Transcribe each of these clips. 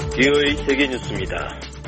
VOA 세계뉴스입니다.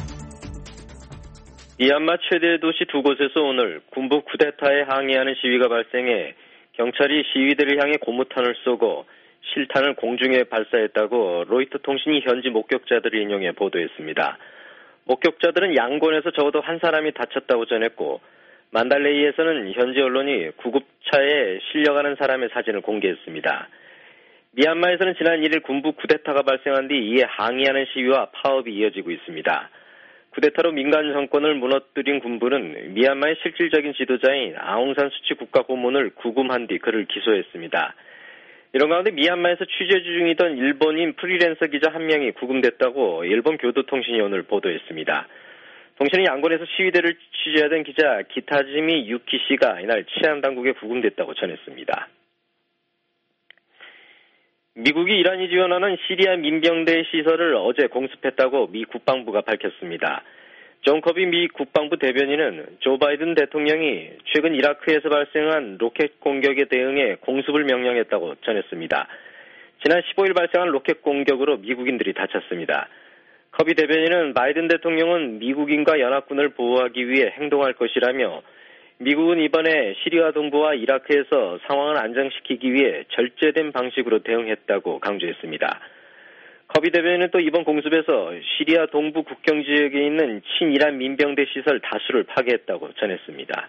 미얀마 최대 도시 두 곳에서 오늘 군부 쿠데타에 항의하는 시위가 발생해 경찰이 시위대를 향해 고무탄을 쏘고 실탄을 공중에 발사했다고 로이터 통신이 현지 목격자들을 인용해 보도했습니다. 목격자들은 양곤에서 적어도 한 사람이 다쳤다고 전했고 만달레이에서는 현지 언론이 구급차에 실려가는 사람의 사진을 공개했습니다. 미얀마에서는 지난 1일 군부 쿠데타가 발생한 뒤 이에 항의하는 시위와 파업이 이어지고 있습니다. 쿠데타로 민간 정권을 무너뜨린 군부는 미얀마의 실질적인 지도자인 아웅산 수치 국가고문을 구금한 뒤 그를 기소했습니다. 이런 가운데 미얀마에서 취재 중이던 일본인 프리랜서 기자 한 명이 구금됐다고 일본 교도통신이 오늘 보도했습니다. 통신은 양곤에서 시위대를 취재하던 기자 기타지미 유키 씨가 이날 치안당국에 구금됐다고 전했습니다. 미국이 이란이 지원하는 시리아 민병대 시설을 어제 공습했다고 미 국방부가 밝혔습니다. 존 커비 미 국방부 대변인은 조 바이든 대통령이 최근 이라크에서 발생한 로켓 공격에 대응해 공습을 명령했다고 전했습니다. 지난 15일 발생한 로켓 공격으로 미국인들이 다쳤습니다. 커비 대변인은 바이든 대통령은 미국인과 연합군을 보호하기 위해 행동할 것이라며 미국은 이번에 시리아 동부와 이라크에서 상황을 안정시키기 위해 절제된 방식으로 대응했다고 강조했습니다. 커비 대변인은 또 이번 공습에서 시리아 동부 국경 지역에 있는 친이란 민병대 시설 다수를 파괴했다고 전했습니다.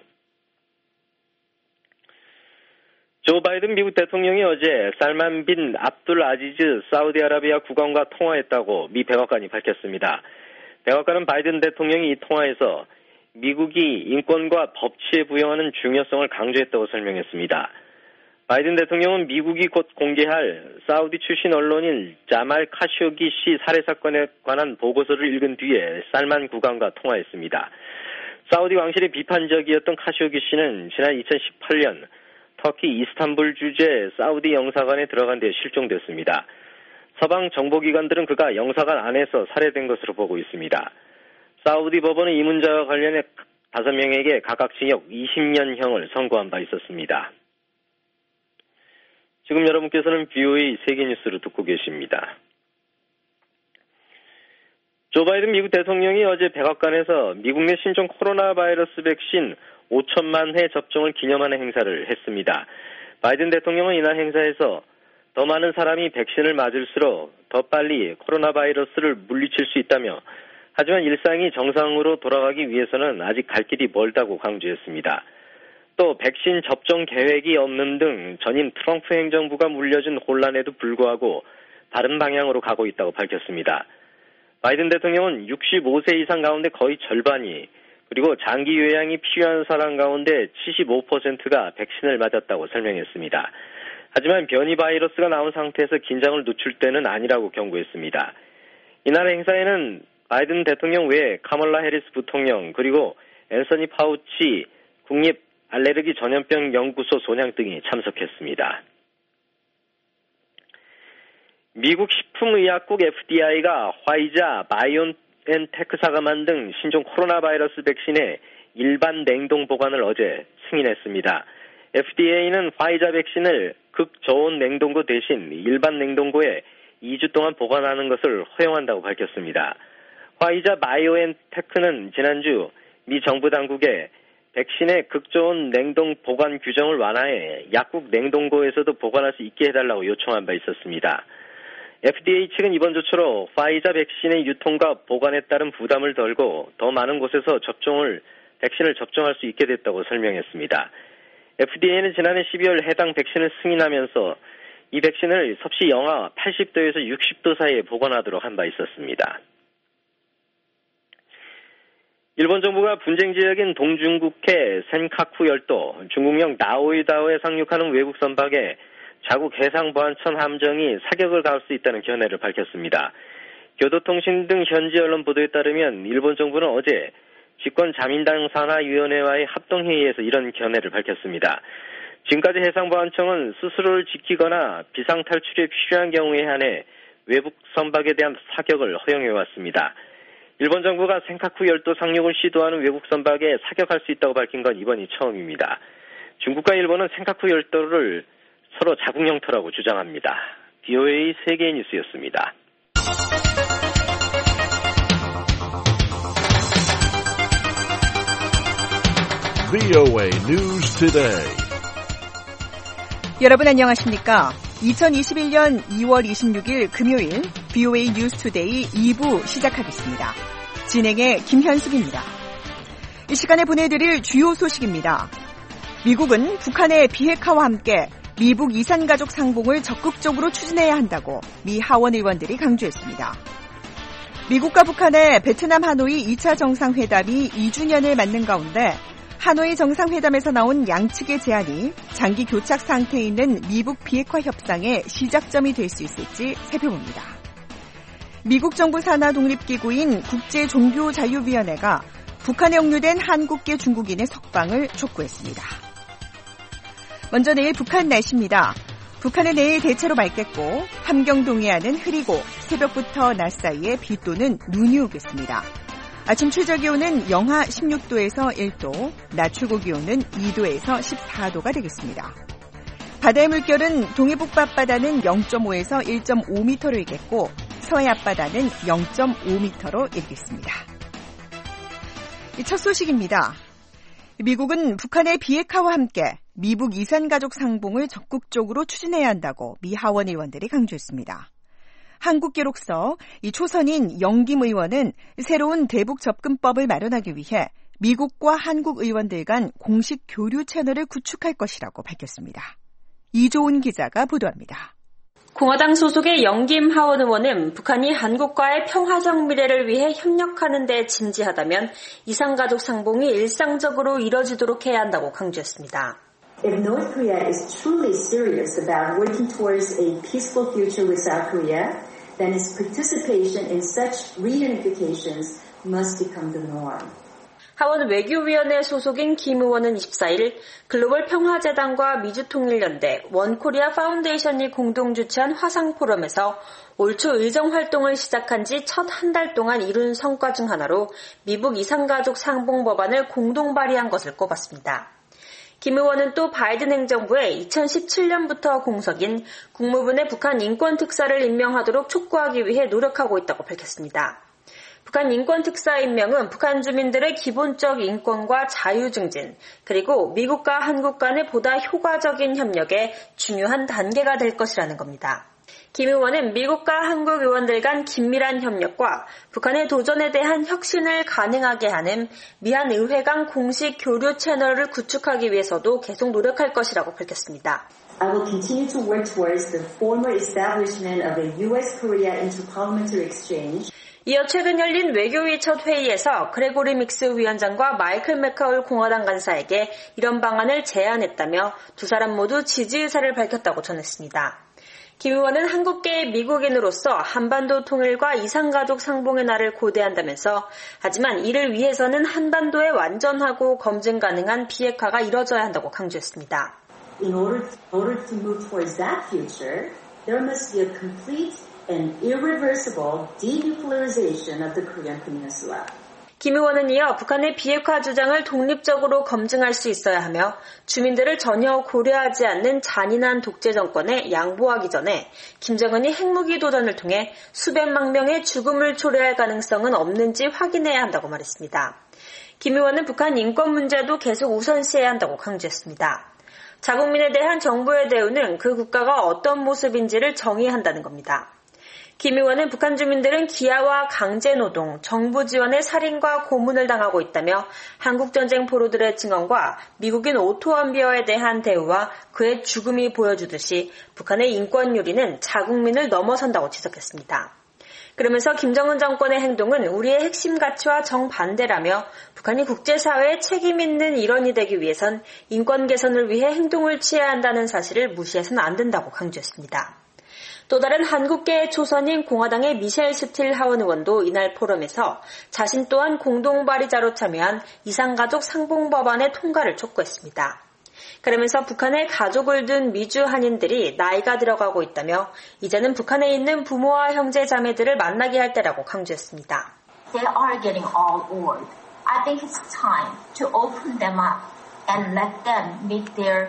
조 바이든 미국 대통령이 어제 살만 빈 압둘 아지즈 사우디아라비아 국왕과 통화했다고 미 백악관이 밝혔습니다. 백악관은 바이든 대통령이 이 통화에서 미국이 인권과 법치에 부여하는 중요성을 강조했다고 설명했습니다. 바이든 대통령은 미국이 곧 공개할 사우디 출신 언론인 자말 카쇼기 씨 살해 사건에 관한 보고서를 읽은 뒤에 살만 국왕과 통화했습니다. 사우디 왕실의 비판적이었던 카쇼기 씨는 지난 2018년 터키 이스탄불 주재 사우디 영사관에 들어간 뒤에 실종됐습니다. 서방 정보기관들은 그가 영사관 안에서 살해된 것으로 보고 있습니다. 사우디 법원은 이 문제와 관련해 5명에게 각각 징역 20년형을 선고한 바 있었습니다. 지금 여러분께서는 VOA 세계뉴스를 듣고 계십니다. 조 바이든 미국 대통령이 어제 백악관에서 미국 내 신종 코로나 바이러스 백신 5천만 회 접종을 기념하는 행사를 했습니다. 바이든 대통령은 이날 행사에서 더 많은 사람이 백신을 맞을수록 더 빨리 코로나 바이러스를 물리칠 수 있다며 하지만 일상이 정상으로 돌아가기 위해서는 아직 갈 길이 멀다고 강조했습니다. 또 백신 접종 계획이 없는 등 전임 트럼프 행정부가 물려준 혼란에도 불구하고 다른 방향으로 가고 있다고 밝혔습니다. 바이든 대통령은 65세 이상 가운데 거의 절반이 그리고 장기 요양이 필요한 사람 가운데 75%가 백신을 맞았다고 설명했습니다. 하지만 변이 바이러스가 나온 상태에서 긴장을 늦출 때는 아니라고 경고했습니다. 이날 행사에는 바이든 대통령 외에 카멀라 해리스 부통령 그리고 앤서니 파우치 국립 알레르기 전염병 연구소 소장 등이 참석했습니다. 미국 식품의약국 FDA가 화이자, 바이오엔테크사가 만든 신종 코로나 바이러스 백신의 일반 냉동 보관을 어제 승인했습니다. FDA는 화이자 백신을 극저온 냉동고 대신 일반 냉동고에 2주 동안 보관하는 것을 허용한다고 밝혔습니다. 화이자 바이오엔테크는 지난주 미 정부 당국에 백신의 극저온 냉동 보관 규정을 완화해 약국 냉동고에서도 보관할 수 있게 해달라고 요청한 바 있었습니다. FDA 측은 이번 조처로 화이자 백신의 유통과 보관에 따른 부담을 덜고 더 많은 곳에서 백신을 접종할 수 있게 됐다고 설명했습니다. FDA는 지난해 12월 해당 백신을 승인하면서 이 백신을 섭씨 영하 80도에서 60도 사이에 보관하도록 한 바 있었습니다. 일본 정부가 분쟁 지역인 동중국해 센카쿠 열도 중국령 나오이다오에 상륙하는 외국 선박에 자국 해상보안청 함정이 사격을 가할 수 있다는 견해를 밝혔습니다. 교도통신 등 현지 언론 보도에 따르면 일본 정부는 어제 집권자민당 산하위원회와의 합동회의에서 이런 견해를 밝혔습니다. 지금까지 해상보안청은 스스로를 지키거나 비상탈출에 필요한 경우에 한해 외국 선박에 대한 사격을 허용해왔습니다. 일본 정부가 센카쿠 열도 상륙을 시도하는 외국 선박에 사격할 수 있다고 밝힌 건 이번이 처음입니다. 중국과 일본은 센카쿠 열도를 서로 자국 영토라고 주장합니다. VOA 세계 뉴스였습니다. VOA News Today. 여러분 안녕하십니까? 2021년 2월 26일 금요일 VOA News Today 2부 시작하겠습니다. 진행의 김현숙입니다. 이 시간에 보내드릴 주요 소식입니다. 미국은 북한의 비핵화와 함께 미북 이산가족 상봉을 적극적으로 추진해야 한다고 미 하원 의원들이 강조했습니다. 미국과 북한의 베트남 하노이 2차 정상회담이 2주년을 맞는 가운데 하노이 정상회담에서 나온 양측의 제안이 장기 교착 상태에 있는 미북 비핵화 협상의 시작점이 될 수 있을지 살펴봅니다. 미국 정부 산하 독립기구인 국제종교자유위원회가 북한에 억류된 한국계 중국인의 석방을 촉구했습니다. 먼저 내일 북한 날씨입니다. 북한은 내일 대체로 맑겠고 함경 동해안은 흐리고 새벽부터 낮 사이에 비 또는 눈이 오겠습니다. 아침 최저기온은 영하 16도에서 1도, 낮 최고기온은 2도에서 14도가 되겠습니다. 바다의 물결은 동해북 앞바다는 0.5에서 1.5m로 일겠고 서해 앞바다는 0.5m로 일겠습니다. 첫 소식입니다. 미국은 북한의 비핵화와 함께 미북 이산가족 상봉을 적극적으로 추진해야 한다고 미 하원 의원들이 강조했습니다. 한국기록서 이 초선인 영김 의원은 새로운 대북 접근법을 마련하기 위해 미국과 한국 의원들 간 공식 교류 채널을 구축할 것이라고 밝혔습니다. 이조은 기자가 보도합니다. 공화당 소속의 영김 하원 의원은 북한이 한국과의 평화적 미래를 위해 협력하는 데 진지하다면 이산가족 상봉이 일상적으로 이뤄지도록 해야 한다고 강조했습니다. If North Korea is truly serious about working towards a peaceful future with South Korea, then its participation in such reunifications must become the norm. 하원 외교위원회 소속인 김 의원은 24일 글로벌 평화재단과 미주통일연대, 원코리아 파운데이션이 공동 주최한 화상포럼에서 올 초 의정활동을 시작한 지 첫 한 달 동안 이룬 성과 중 하나로 미북 이산가족 상봉 법안을 공동 발의한 것을 꼽았습니다. 김 의원은 또 바이든 행정부의 2017년부터 공석인 국무부 내 북한 인권특사를 임명하도록 촉구하기 위해 노력하고 있다고 밝혔습니다. 북한 인권특사 임명은 북한 주민들의 기본적 인권과 자유 증진, 그리고 미국과 한국 간의 보다 효과적인 협력에 중요한 단계가 될 것이라는 겁니다. 김 의원은 미국과 한국 의원들 간 긴밀한 협력과 북한의 도전에 대한 혁신을 가능하게 하는 미한 의회 간 공식 교류 채널을 구축하기 위해서도 계속 노력할 것이라고 밝혔습니다. I will continue to work towards the formal establishment of a U.S.-Korea interparliamentary exchange. 이어 최근 열린 외교위 첫 회의에서 그레고리 믹스 위원장과 마이클 맥카울 공화당 간사에게 이런 방안을 제안했다며 두 사람 모두 지지 의사를 밝혔다고 전했습니다. 김 의원은 한국계 미국인으로서 한반도 통일과 이산가족 상봉의 날을 고대한다면서 하지만 이를 위해서는 한반도의 완전하고 검증 가능한 비핵화가 이뤄져야 한다고 강조했습니다. In order to move towards that future, there must be a complete and irreversible denuclearization of the Korean Peninsula. 김 의원은 이어 북한의 비핵화 주장을 독립적으로 검증할 수 있어야 하며 주민들을 전혀 고려하지 않는 잔인한 독재 정권에 양보하기 전에 김정은이 핵무기 도전을 통해 수백만 명의 죽음을 초래할 가능성은 없는지 확인해야 한다고 말했습니다. 김 의원은 북한 인권 문제도 계속 우선시해야 한다고 강조했습니다. 자국민에 대한 정부의 대우는 그 국가가 어떤 모습인지를 정의한다는 겁니다. 김 의원은 북한 주민들은 기아와 강제노동, 정부 지원의 살인과 고문을 당하고 있다며 한국전쟁 포로들의 증언과 미국인 오토 원비어에 대한 대우와 그의 죽음이 보여주듯이 북한의 인권 유리는 자국민을 넘어선다고 지적했습니다. 그러면서 김정은 정권의 행동은 우리의 핵심 가치와 정반대라며 북한이 국제사회에 책임 있는 일원이 되기 위해선 인권 개선을 위해 행동을 취해야 한다는 사실을 무시해서는 안 된다고 강조했습니다. 또 다른 한국계 초선인 공화당의 미셸 스틸 하원 의원도 이날 포럼에서 자신 또한 공동 발의자로 참여한 이산가족 상봉 법안의 통과를 촉구했습니다. 그러면서 북한에 가족을 둔 미주 한인들이 나이가 들어가고 있다며 이제는 북한에 있는 부모와 형제 자매들을 만나게 할 때라고 강조했습니다. They are getting all old. I think it's time to open them up and let them meet their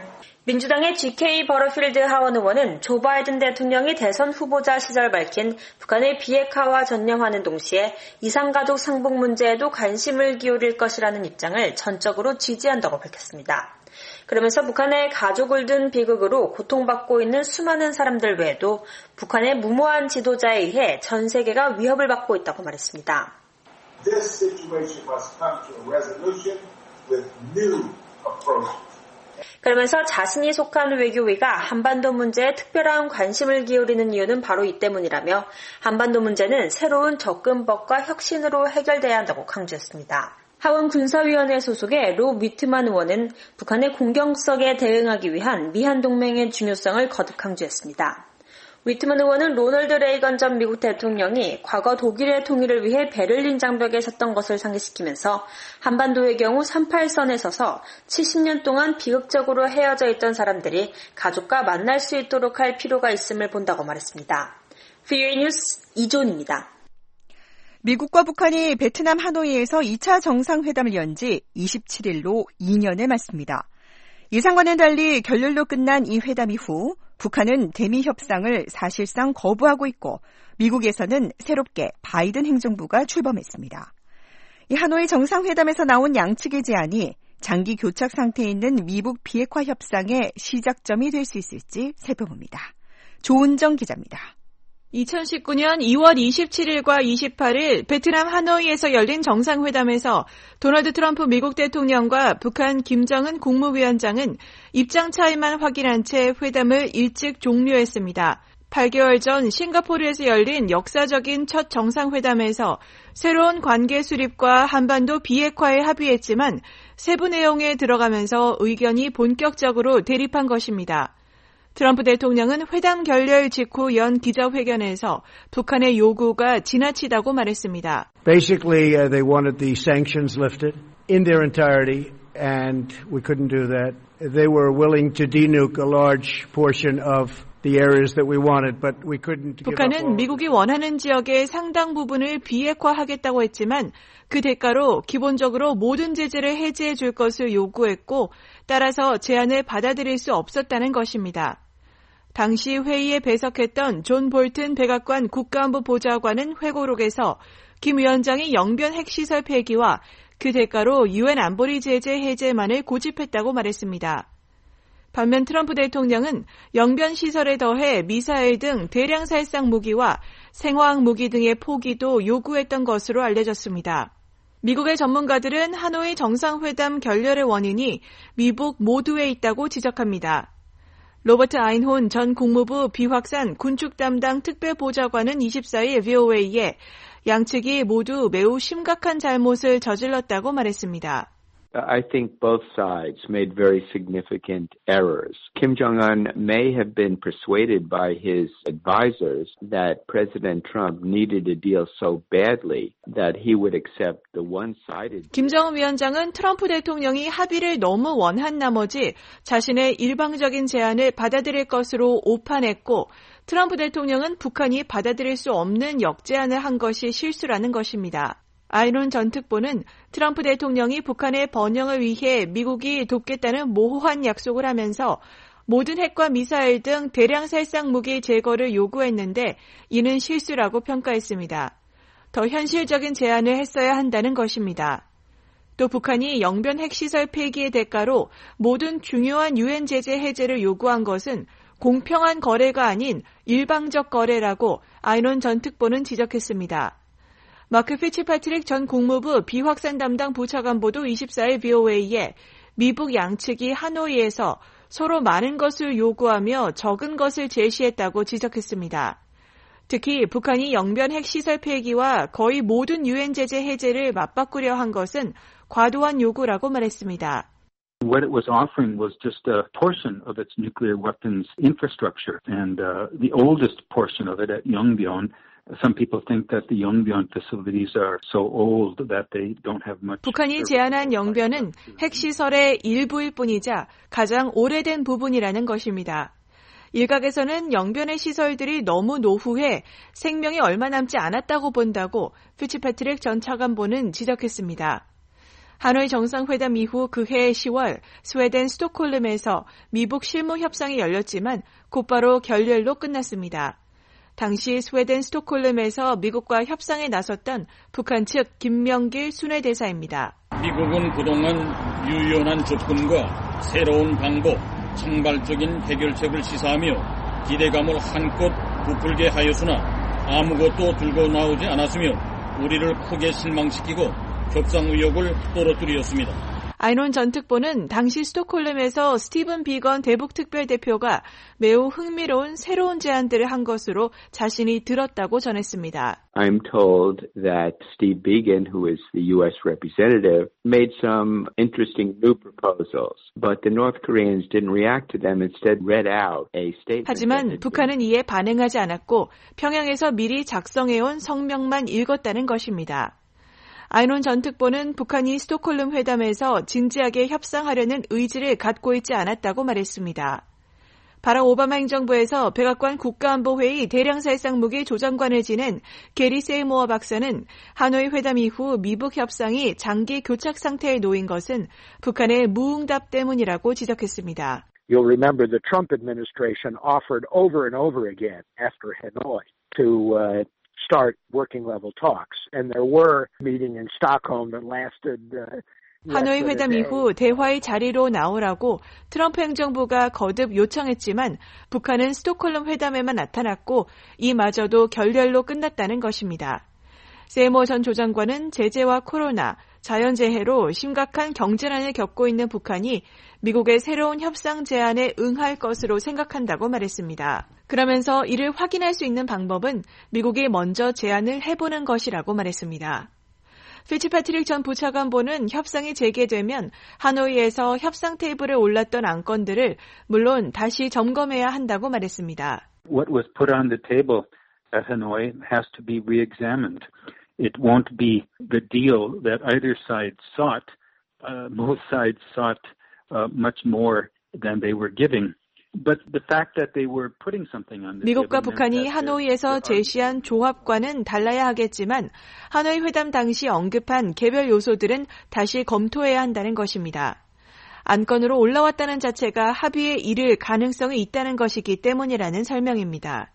민주당의 GK 버러필드 하원 의원은 조 바이든 대통령이 대선 후보자 시절 밝힌 북한의 비핵화와 전념하는 동시에 이산가족 상봉 문제에도 관심을 기울일 것이라는 입장을 전적으로 지지한다고 밝혔습니다. 그러면서 북한의 가족을 둔 비극으로 고통받고 있는 수많은 사람들 외에도 북한의 무모한 지도자에 의해 전 세계가 위협을 받고 있다고 말했습니다. This situation must come to a resolution with new approaches. 그러면서 자신이 속한 외교위가 한반도 문제에 특별한 관심을 기울이는 이유는 바로 이 때문이라며 한반도 문제는 새로운 접근법과 혁신으로 해결돼야 한다고 강조했습니다. 하원 군사위원회 소속의 로 위트만 의원은 북한의 공격성에 대응하기 위한 미한 동맹의 중요성을 거듭 강조했습니다. 위트만 의원은 로널드 레이건 전 미국 대통령이 과거 독일의 통일을 위해 베를린 장벽에 섰던 것을 상기시키면서 한반도의 경우 38선에 서서 70년 동안 비극적으로 헤어져 있던 사람들이 가족과 만날 수 있도록 할 필요가 있음을 본다고 말했습니다. VOA 뉴스 이존입니다. 미국과 북한이 베트남 하노이에서 2차 정상회담을 연 지 27일로 2년을 맞습니다. 예상과는 달리 결렬로 끝난 이 회담 이후 북한은 대미 협상을 사실상 거부하고 있고 미국에서는 새롭게 바이든 행정부가 출범했습니다. 이 하노이 정상회담에서 나온 양측의 제안이 장기 교착 상태에 있는 미북 비핵화 협상의 시작점이 될 수 있을지 살펴봅니다. 조은정 기자입니다. 2019년 2월 27일과 28일 베트남 하노이에서 열린 정상회담에서 도널드 트럼프 미국 대통령과 북한 김정은 국무위원장은 입장 차이만 확인한 채 회담을 일찍 종료했습니다. 8개월 전 싱가포르에서 열린 역사적인 첫 정상회담에서 새로운 관계 수립과 한반도 비핵화에 합의했지만 세부 내용에 들어가면서 의견이 본격적으로 대립한 것입니다. 트럼프 대통령은 회담 결렬 직후 연 기자회견에서 북한의 요구가 지나치다고 말했습니다. Basically, they wanted the sanctions lifted in their entirety, and we couldn't do that. They were willing to denuke a large portion of the areas that we wanted, but we couldn't give up all. 북한은 미국이 원하는 지역의 상당 부분을 비핵화하겠다고 했지만 그 대가로 기본적으로 모든 제재를 해제해 줄 것을 요구했고 따라서 제안을 받아들일 수 없었다는 것입니다. 당시 회의에 배석했던 존 볼튼 백악관 국가안보 보좌관은 회고록에서 김 위원장이 영변 핵시설 폐기와 그 대가로 유엔 안보리 제재 해제만을 고집했다고 말했습니다. 반면 트럼프 대통령은 영변 시설에 더해 미사일 등 대량 살상 무기와 생화학 무기 등의 포기도 요구했던 것으로 알려졌습니다. 미국의 전문가들은 하노이 정상회담 결렬의 원인이 미북 모두에 있다고 지적합니다. 로버트 아인혼 전 국무부 비확산 군축 담당 특별보좌관은 24일 VOA에 양측이 모두 매우 심각한 잘못을 저질렀다고 말했습니다. I think both sides made very significant errors. Kim Jong-un may have been persuaded by his advisors that President Trump needed a deal so badly that he would accept the one-sided. 김정은 위원장은 트럼프 대통령이 합의를 너무 원한 나머지 자신의 일방적인 제안을 받아들일 것으로 오판했고 트럼프 대통령은 북한이 받아들일 수 없는 역제안을 한 것이 실수라는 것입니다. 아이론 전 특보는 트럼프 대통령이 북한의 번영을 위해 미국이 돕겠다는 모호한 약속을 하면서 모든 핵과 미사일 등 대량 살상 무기 제거를 요구했는데 이는 실수라고 평가했습니다. 더 현실적인 제안을 했어야 한다는 것입니다. 또 북한이 영변 핵시설 폐기의 대가로 모든 중요한 유엔 제재 해제를 요구한 것은 공평한 거래가 아닌 일방적 거래라고 아이론 전 특보는 지적했습니다. 마크 피츠파트릭 전 국무부 비확산 담당 부차관보도 24일 VOA에 미북 양측이 하노이에서 서로 많은 것을 요구하며 적은 것을 제시했다고 지적했습니다. 특히 북한이 영변 핵시설 폐기와 거의 모든 유엔 제재 해제를 맞바꾸려 한 것은 과도한 요구라고 말했습니다. What it was offering was just a portion of its nuclear weapons infrastructure, and the oldest portion of it at Yongbyon. Some people think that the Yongbyon facilities are so old that they don't have much. 북한이 제안한 영변은 핵시설의 일부일 뿐이자 가장 오래된 부분이라는 것입니다. 일각에서는 영변의 시설들이 너무 노후해 생명이 얼마 남지 않았다고 본다고 피츠파트릭 전 차관보는 지적했습니다. 하노이 정상회담 이후 그해 10월 스웨덴 스톡홀름에서 미북 실무 협상이 열렸지만 곧바로 결렬로 끝났습니다. 당시 스웨덴 스톡홀름에서 미국과 협상에 나섰던 북한 측 김명길 순회대사입니다. 미국은 그동안 유연한 접근과 새로운 방법, 창발적인 해결책을 시사하며 기대감을 한껏 부풀게 하였으나 아무것도 들고 나오지 않았으며 우리를 크게 실망시키고 협상 의욕을 떨어뜨렸습니다. 아이논 전 특보는 당시 스톡홀름에서 스티븐 비건 대북 특별대표가 매우 흥미로운 새로운 제안들을 한 것으로 자신이 들었다고 전했습니다. I'm told that Steve Biegun, who is the U.S. representative, made some interesting new proposals, but the North Koreans didn't react to them. Instead, read out a statement. 하지만 북한은 이에 반응하지 않았고 평양에서 미리 작성해온 성명만 읽었다는 것입니다. 아이논 전 특보는 북한이 스톡홀름 회담에서 진지하게 협상하려는 의지를 갖고 있지 않았다고 말했습니다. 바락 오바마 행정부에서 백악관 국가안보회의 대량살상무기 조정관을 지낸 게리 세이모어 박사는 하노이 회담 이후 미북 협상이 장기 교착 상태에 놓인 것은 북한의 무응답 때문이라고 지적했습니다. You'll remember the Trump administration offered over and over again after Hanoi to start working level talks, and there were meeting in Stockholm that lasted. 하노이 회담 이후 대화의 자리로 나오라고 트럼프 행정부가 거듭 요청했지만 북한은 스톡홀름 회담에만 나타났고 이마저도 결렬로 끝났다는 것입니다. 세이모 전 조장관은 제재와 코로나, 자연재해로 심각한 경제난을 겪고 있는 북한이 미국의 새로운 협상 제안에 응할 것으로 생각한다고 말했습니다. 그러면서 이를 확인할 수 있는 방법은 미국이 먼저 제안을 해보는 것이라고 말했습니다. 피츠패트릭 전 부차관보는 협상이 재개되면 하노이에서 협상 테이블에 올랐던 안건들을 물론 다시 점검해야 한다고 말했습니다. What was put on the table at Hanoi has to be re-examined. It won't be the deal that either side sought. Both sides sought much more than they were giving. But the fact that they were putting something on the 미국과 북한이 하노이에서 제시한 조합과는 달라야 하겠지만 하노이 회담 당시 언급한 개별 요소들은 다시 검토해야 한다는 것입니다. 안건으로 올라왔다는 자체가 합의에 이를 가능성이 있다는 것이기 때문이라는 설명입니다.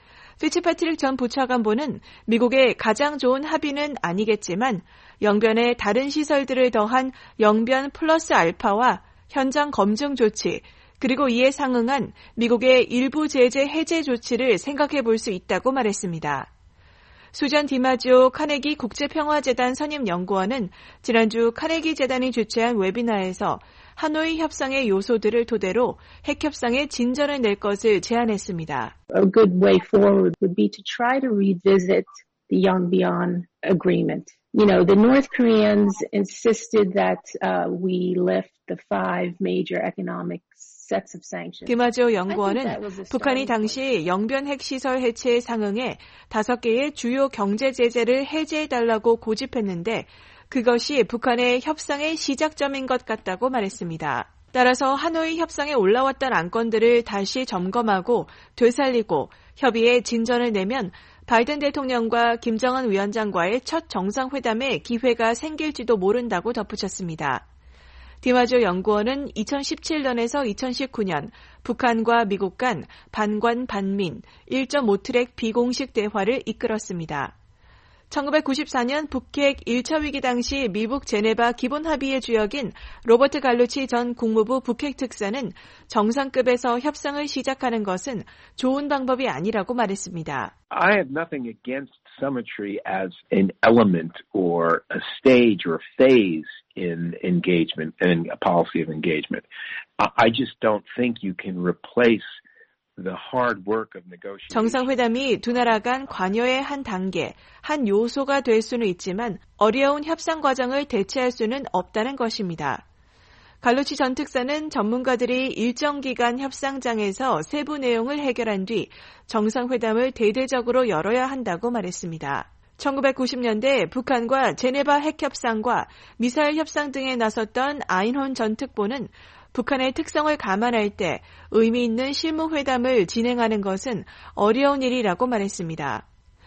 피츠패트릭 전 부차관보는 미국의 가장 좋은 합의는 아니겠지만 영변에 다른 시설들을 더한 영변 플러스 알파와 현장 검증 조치, 그리고 이에 상응한 미국의 일부 제재 해제 조치를 생각해 볼 수 있다고 말했습니다. 수잔 디마지오 카네기 국제평화재단 선임연구원은 지난주 카네기 재단이 주최한 웨비나에서 하노이 협상의 요소들을 토대로 핵협상에 진전을 낼 것을 제안했습니다. A good way forward would be to try to revisit the Yongbyon agreement. You know, the North Koreans insisted that we lift the 5 major economic 디마지오 연구원은 북한이 당시 영변 핵시설 해체에 상응해 5개의 주요 경제 제재를 해제해달라고 고집했는데 그것이 북한의 협상의 시작점인 것 같다고 말했습니다. 따라서 하노이 협상에 올라왔던 안건들을 다시 점검하고 되살리고 협의에 진전을 내면 바이든 대통령과 김정은 위원장과의 첫 정상회담에 기회가 생길지도 모른다고 덧붙였습니다. 디마지오 연구원은 2017년에서 2019년 북한과 미국 간 반관 반민 1.5트랙 비공식 대화를 이끌었습니다. 1994년 북핵 1차 위기 당시 미국 제네바 기본합의의 주역인 로버트 갈루치 전 국무부 북핵 특사는 정상급에서 협상을 시작하는 것은 좋은 방법이 아니라고 말했습니다. I have nothing against symmetry as an element or a stage or phase in engagement and a policy of engagement. I just don't think you can replace the hard work of negotiation. 정상회담이 두 나라 간 관여의 한 단계, 한 요소가 될 수는 있지만 어려운 협상 과정을 대체할 수는 없다는 것입니다. 갈루치 전 특사는 전문가들이 일정 기간 협상장에서 세부 내용을 해결한 뒤 정상회담을 대대적으로 열어야 한다고 말했습니다. 1990년대 북한과 제네바 핵협상과 미사일 협상 등에 나섰던 아인혼 전 특보는 북한의 특성을 감안할 때 의미 있는 실무회담을 진행하는 것은 어려운 일이라고 말했습니다.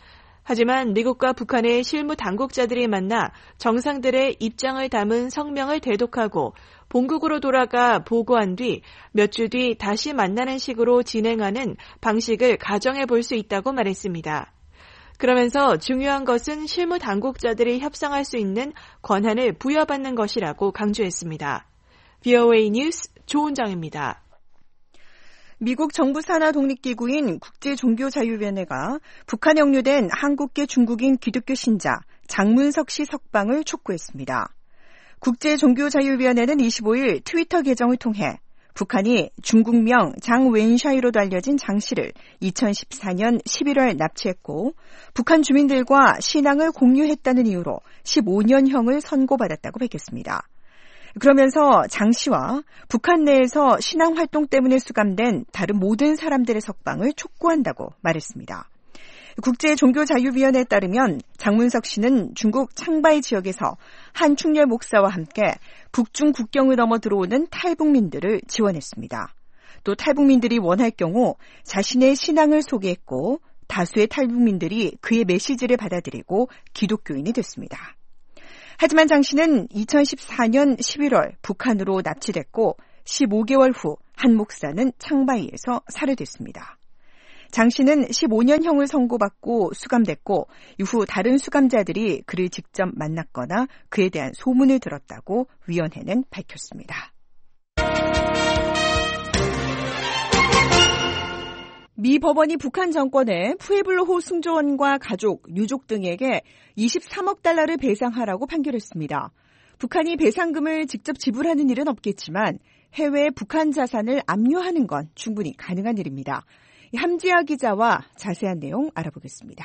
하지만 미국과 북한의 실무 당국자들이 만나 정상들의 입장을 담은 성명을 대독하고 본국으로 돌아가 보고한 뒤 몇 주 뒤 다시 만나는 식으로 진행하는 방식을 가정해 볼 수 있다고 말했습니다. 그러면서 중요한 것은 실무 당국자들이 협상할 수 있는 권한을 부여받는 것이라고 강조했습니다. VOA 뉴스 조은정입니다. 미국 정부 산하 독립기구인 국제종교자유위원회가 북한에 억류된 한국계 중국인 기독교 신자 장문석 씨 석방을 촉구했습니다. 국제종교자유위원회는 25일 트위터 계정을 통해 북한이 중국명 장 웬샤이로도 알려진 장 씨를 2014년 11월 납치했고 북한 주민들과 신앙을 공유했다는 이유로 15년형을 선고받았다고 밝혔습니다. 그러면서 장 씨와 북한 내에서 신앙 활동 때문에 수감된 다른 모든 사람들의 석방을 촉구한다고 말했습니다. 국제종교자유위원회에 따르면 장문석 씨는 중국 창바이 지역에서 한 충렬 목사와 함께 북중 국경을 넘어 들어오는 탈북민들을 지원했습니다. 또 탈북민들이 원할 경우 자신의 신앙을 소개했고 다수의 탈북민들이 그의 메시지를 받아들이고 기독교인이 됐습니다. 하지만 장 씨는 2014년 11월 북한으로 납치됐고 15개월 후 한 목사는 창바이에서 살해됐습니다. 장 씨는 15년형을 선고받고 수감됐고 이후 다른 수감자들이 그를 직접 만났거나 그에 대한 소문을 들었다고 위원회는 밝혔습니다. 미 법원이 북한 정권의 푸에블로호 승조원과 가족, 유족 등에게 23억 달러를 배상하라고 판결했습니다. 북한이 배상금을 직접 지불하는 일은 없겠지만 해외 북한 자산을 압류하는 건 충분히 가능한 일입니다. 함지아 기자와 자세한 내용 알아보겠습니다.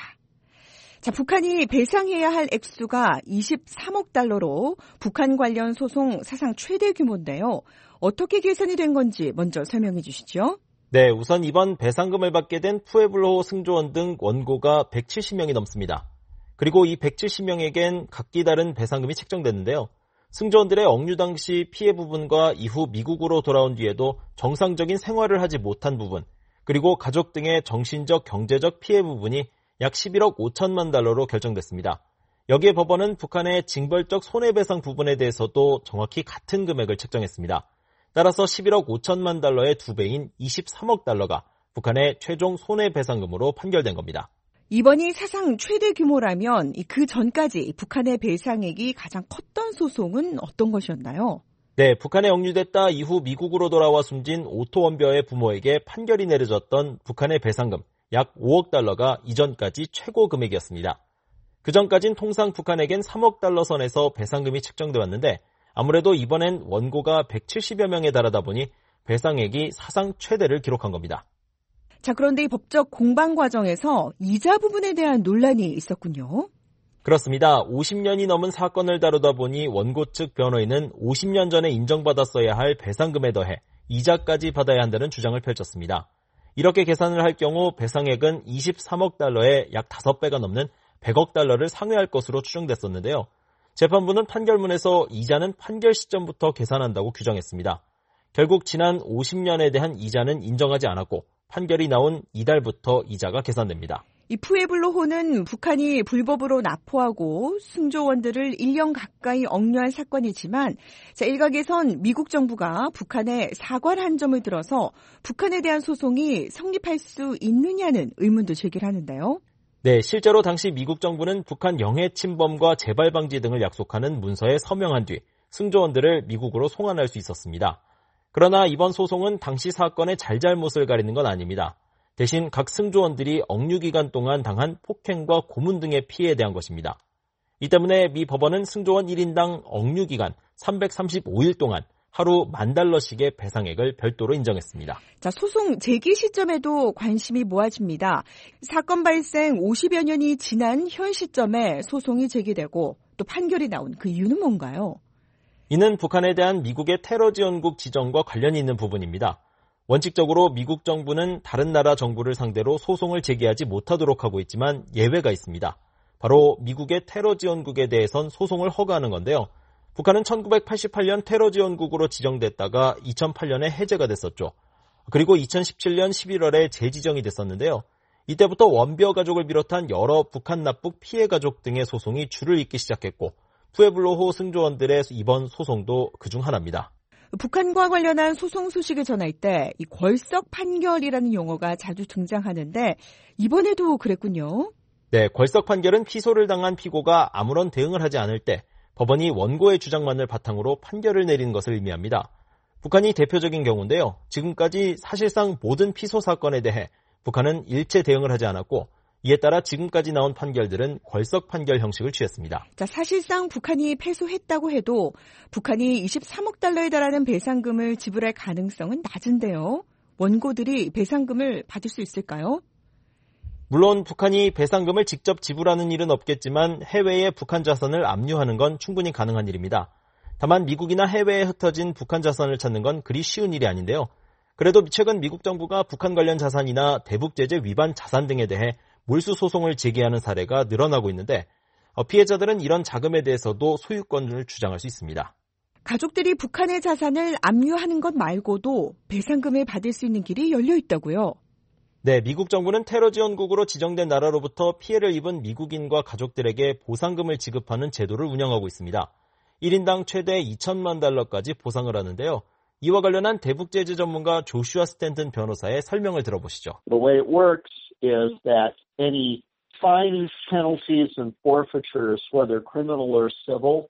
자, 북한이 배상해야 할 액수가 23억 달러로 북한 관련 소송 사상 최대 규모인데요. 어떻게 계산이 된 건지 먼저 설명해 주시죠. 네, 우선 이번 배상금을 받게 된 푸에블로 승조원 등 원고가 170명이 넘습니다. 그리고 이 170명에겐 각기 다른 배상금이 책정됐는데요. 승조원들의 억류 당시 피해 부분과 이후 미국으로 돌아온 뒤에도 정상적인 생활을 하지 못한 부분, 그리고 가족 등의 정신적, 경제적 피해 부분이 약 11억 5천만 달러로 결정됐습니다. 여기에 법원은 북한의 징벌적 손해배상 부분에 대해서도 정확히 같은 금액을 책정했습니다. 따라서 11억 5천만 달러의 2배인 23억 달러가 북한의 최종 손해배상금으로 판결된 겁니다. 이번이 사상 최대 규모라면 그 전까지 북한의 배상액이 가장 컸던 소송은 어떤 것이었나요? 네, 북한에 억류됐다 이후 미국으로 돌아와 숨진 오토 원벼의 부모에게 판결이 내려졌던 북한의 배상금 약 5억 달러가 이전까지 최고 금액이었습니다. 그전까진 통상 북한에겐 3억 달러 선에서 배상금이 책정돼 왔는데 아무래도 이번엔 원고가 170여 명에 달하다 보니 배상액이 사상 최대를 기록한 겁니다. 자, 그런데 이 법적 공방 과정에서 이자 부분에 대한 논란이 있었군요. 그렇습니다. 50년이 넘은 사건을 다루다 보니 원고 측 변호인은 50년 전에 인정받았어야 할 배상금에 더해 이자까지 받아야 한다는 주장을 펼쳤습니다. 이렇게 계산을 할 경우 배상액은 23억 달러에 약 5배가 넘는 100억 달러를 상회할 것으로 추정됐었는데요. 재판부는 판결문에서 이자는 판결 시점부터 계산한다고 규정했습니다. 결국 지난 50년에 대한 이자는 인정하지 않았고 판결이 나온 이달부터 이자가 계산됩니다. 이 푸에블로호는 북한이 불법으로 납포하고 승조원들을 1년 가까이 억류한 사건이지만 일각에선 미국 정부가 북한에 사과를 한 점을 들어서 북한에 대한 소송이 성립할 수 있느냐는 의문도 제기하는데요. 네, 실제로 당시 미국 정부는 북한 영해 침범과 재발 방지 등을 약속하는 문서에 서명한 뒤 승조원들을 미국으로 송환할 수 있었습니다. 그러나 이번 소송은 당시 사건의 잘잘못을 가리는 건 아닙니다. 대신 각 승조원들이 억류 기간 동안 당한 폭행과 고문 등의 피해에 대한 것입니다. 이 때문에 미 법원은 승조원 1인당 억류 기간 335일 동안 하루 $10,000씩의 배상액을 별도로 인정했습니다. 자, 소송 제기 시점에도 관심이 모아집니다. 사건 발생 50여 년이 지난 현 시점에 소송이 제기되고 또 판결이 나온 그 이유는 뭔가요? 이는 북한에 대한 미국의 테러 지원국 지정과 관련이 있는 부분입니다. 원칙적으로 미국 정부는 다른 나라 정부를 상대로 소송을 제기하지 못하도록 하고 있지만 예외가 있습니다. 바로 미국의 테러 지원국에 대해선 소송을 허가하는 건데요. 북한은 1988년 테러 지원국으로 지정됐다가 2008년에 해제가 됐었죠. 그리고 2017년 11월에 재지정이 됐었는데요. 이때부터 원비어 가족을 비롯한 여러 북한 납북 피해 가족 등의 소송이 줄을 잇기 시작했고 푸에블로호 승조원들의 이번 소송도 그중 하나입니다. 북한과 관련한 소송 소식을 전할 때 이 궐석 판결이라는 용어가 자주 등장하는데 이번에도 그랬군요. 네, 궐석 판결은 피소를 당한 피고가 아무런 대응을 하지 않을 때 법원이 원고의 주장만을 바탕으로 판결을 내리는 것을 의미합니다. 북한이 대표적인 경우인데요. 지금까지 사실상 모든 피소 사건에 대해 북한은 일체 대응을 하지 않았고 이에 따라 지금까지 나온 판결들은 궐석 판결 형식을 취했습니다. 자, 사실상 북한이 패소했다고 해도 북한이 23억 달러에 달하는 배상금을 지불할 가능성은 낮은데요. 원고들이 배상금을 받을 수 있을까요? 물론 북한이 배상금을 직접 지불하는 일은 없겠지만 해외에 북한 자산을 압류하는 건 충분히 가능한 일입니다. 다만 미국이나 해외에 흩어진 북한 자산을 찾는 건 그리 쉬운 일이 아닌데요. 그래도 최근 미국 정부가 북한 관련 자산이나 대북제재 위반 자산 등에 대해 몰수 소송을 제기하는 사례가 늘어나고 있는데 피해자들은 이런 자금에 대해서도 소유권을 주장할 수 있습니다. 가족들이 북한의 자산을 압류하는 것 말고도 배상금을 받을 수 있는 길이 열려 있다고요? 네, 미국 정부는 테러 지원국으로 지정된 나라로부터 피해를 입은 미국인과 가족들에게 보상금을 지급하는 제도를 운영하고 있습니다. 1인당 최대 2천만 달러까지 보상을 하는데요. 이와 관련한 대북제재 전문가 조슈아 스탠튼 변호사의 설명을 들어보시죠. The way it works is that any fines, penalties, and forfeitures, whether criminal or civil,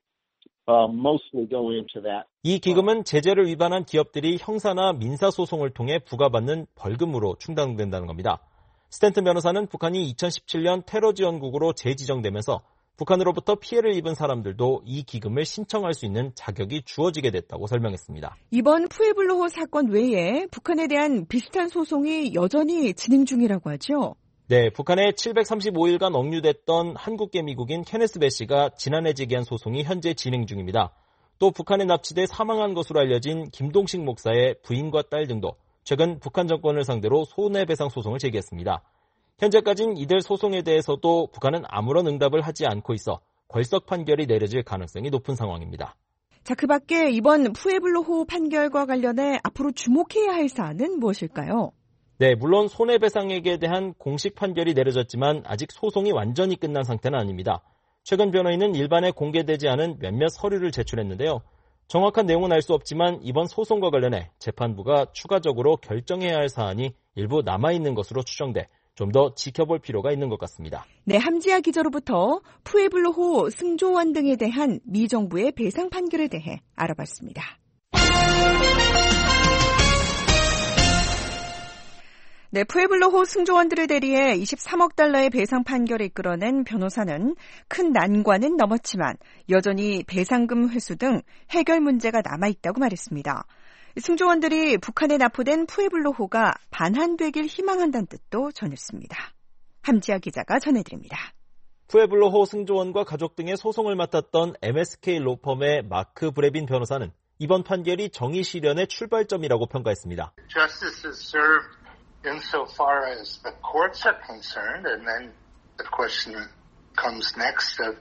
mostly go into that. 이 기금은 제재를 위반한 기업들이 형사나 민사 소송을 통해 부과받는 벌금으로 충당된다는 겁니다. 스탠튼 변호사는 북한이 2017년 테러 지원국으로 재지정되면서 북한으로부터 피해를 입은 사람들도 이 기금을 신청할 수 있는 자격이 주어지게 됐다고 설명했습니다. 이번 푸에블로호 사건 외에 북한에 대한 비슷한 소송이 여전히 진행 중이라고 하죠? 네, 북한에 735일간 억류됐던 한국계 미국인 케네스 배 씨가 지난해 제기한 소송이 현재 진행 중입니다. 또 북한에 납치돼 사망한 것으로 알려진 김동식 목사의 부인과 딸 등도 최근 북한 정권을 상대로 손해배상 소송을 제기했습니다. 현재까지는 이들 소송에 대해서도 북한은 아무런 응답을 하지 않고 있어 궐석 판결이 내려질 가능성이 높은 상황입니다. 자, 그 밖에 이번 푸에블로호 판결과 관련해 앞으로 주목해야 할 사안은 무엇일까요? 네, 물론 손해배상액에 대한 공식 판결이 내려졌지만 아직 소송이 완전히 끝난 상태는 아닙니다. 최근 변호인은 일반에 공개되지 않은 몇몇 서류를 제출했는데요. 정확한 내용은 알 수 없지만 이번 소송과 관련해 재판부가 추가적으로 결정해야 할 사안이 일부 남아있는 것으로 추정돼 좀 더 지켜볼 필요가 있는 것 같습니다. 네, 함지아 기자로부터 푸에블로호 승조원 등에 대한 미 정부의 배상 판결에 대해 알아봤습니다. 네, 푸에블로호 승조원들을 대리해 23억 달러의 배상 판결을 이끌어낸 변호사는 큰 난관은 넘었지만 여전히 배상금 회수 등 해결 문제가 남아있다고 말했습니다. 승조원들이 북한에 납포된 푸에블로호가 반환되길 희망한다는 뜻도 전했습니다. 함지아 기자가 전해드립니다. 푸에블로호 승조원과 가족 등의 소송을 맡았던 MSK 로펌의 마크 브레빈 변호사는 이번 판결이 정의 실현의 출발점이라고 평가했습니다. Justice is served insofar as the courts are concerned, and then the question comes next of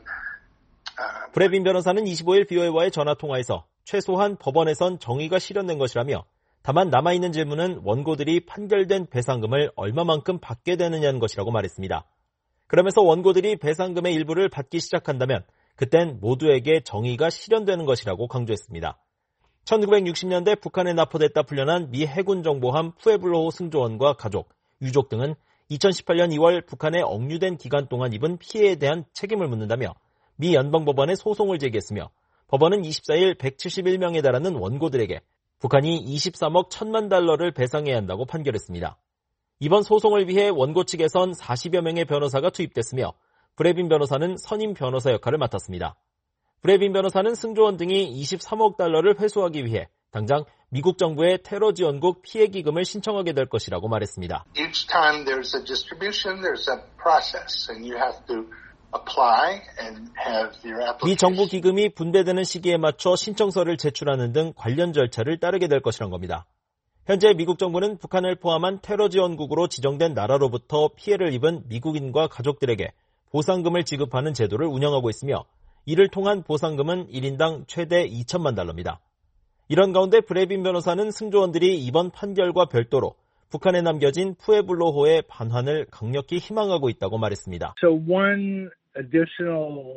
브레빈 변호사는 25일 BOA와의 전화통화에서 최소한 법원에선 정의가 실현된 것이라며 다만 남아있는 질문은 원고들이 판결된 배상금을 얼마만큼 받게 되느냐는 것이라고 말했습니다. 그러면서 원고들이 배상금의 일부를 받기 시작한다면 그땐 모두에게 정의가 실현되는 것이라고 강조했습니다. 1960년대 북한에 납포됐다 풀려난 미 해군 정보함 푸에블로호 승조원과 가족, 유족 등은 2018년 2월 북한에 억류된 기간 동안 입은 피해에 대한 책임을 묻는다며 미 연방법원에 소송을 제기했으며 법원은 24일 171명에 달하는 원고들에게 북한이 23억 1천만 달러를 배상해야 한다고 판결했습니다. 이번 소송을 위해 원고 측에선 40여 명의 변호사가 투입됐으며 브레빈 변호사는 선임 변호사 역할을 맡았습니다. 브레빈 변호사는 승조원 등이 23억 달러를 회수하기 위해 당장 미국 정부의 테러 지원국 피해 기금을 신청하게 될 것이라고 말했습니다. Each time there's a distribution, there's a process, and you have to apply and have your application. 미 정부 기금이 분배되는 시기에 맞춰 신청서를 제출하는 등 관련 절차를 따르게 될 것이란 겁니다. 현재 미국 정부는 북한을 포함한 테러 지원국으로 지정된 나라로부터 피해를 입은 미국인과 가족들에게 보상금을 지급하는 제도를 운영하고 있으며 이를 통한 보상금은 1인당 최대 2천만 달러입니다. 이런 가운데 브레빈 변호사는 승조원들이 이번 판결과 별도로 북한에 남겨진 푸에블로호의 반환을 강력히 희망하고 있다고 말했습니다. So one additional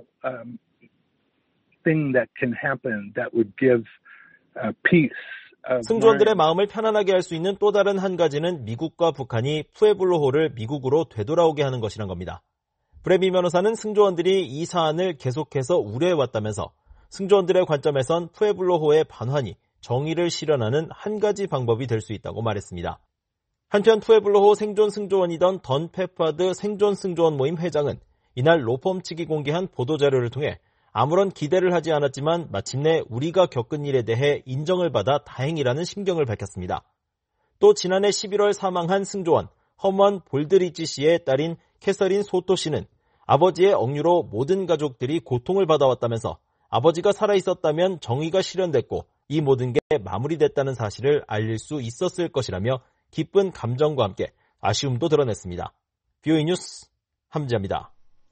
thing that can happen that would give peace. 승조원들의 마음을 편안하게 할 수 있는 또 다른 한 가지는 미국과 북한이 푸에블로호를 미국으로 되돌아오게 하는 것이란 겁니다. 브레미 변호사는 승조원들이 이 사안을 계속해서 우려해왔다면서 승조원들의 관점에선 푸에블로호의 반환이 정의를 실현하는 한 가지 방법이 될 수 있다고 말했습니다. 한편 푸에블로호 생존 승조원이던 던 페파드 생존 승조원 모임 회장은 이날 로펌 측이 공개한 보도자료를 통해 아무런 기대를 하지 않았지만 마침내 우리가 겪은 일에 대해 인정을 받아 다행이라는 심경을 밝혔습니다. 또 지난해 11월 사망한 승조원 허먼 볼드리지 씨의 딸인 캐서린 소토 씨는 아버지의 억류로 모든 가족들이 고통을 받아왔다면서 아버지가 살아있었다면 정의가 실현됐고 이 모든 게 마무리됐다는 사실을 알릴 수 있었을 것이라며 기쁜 감정과 함께 아쉬움도 드러냈습니다. VOA 뉴스 함지아입니다.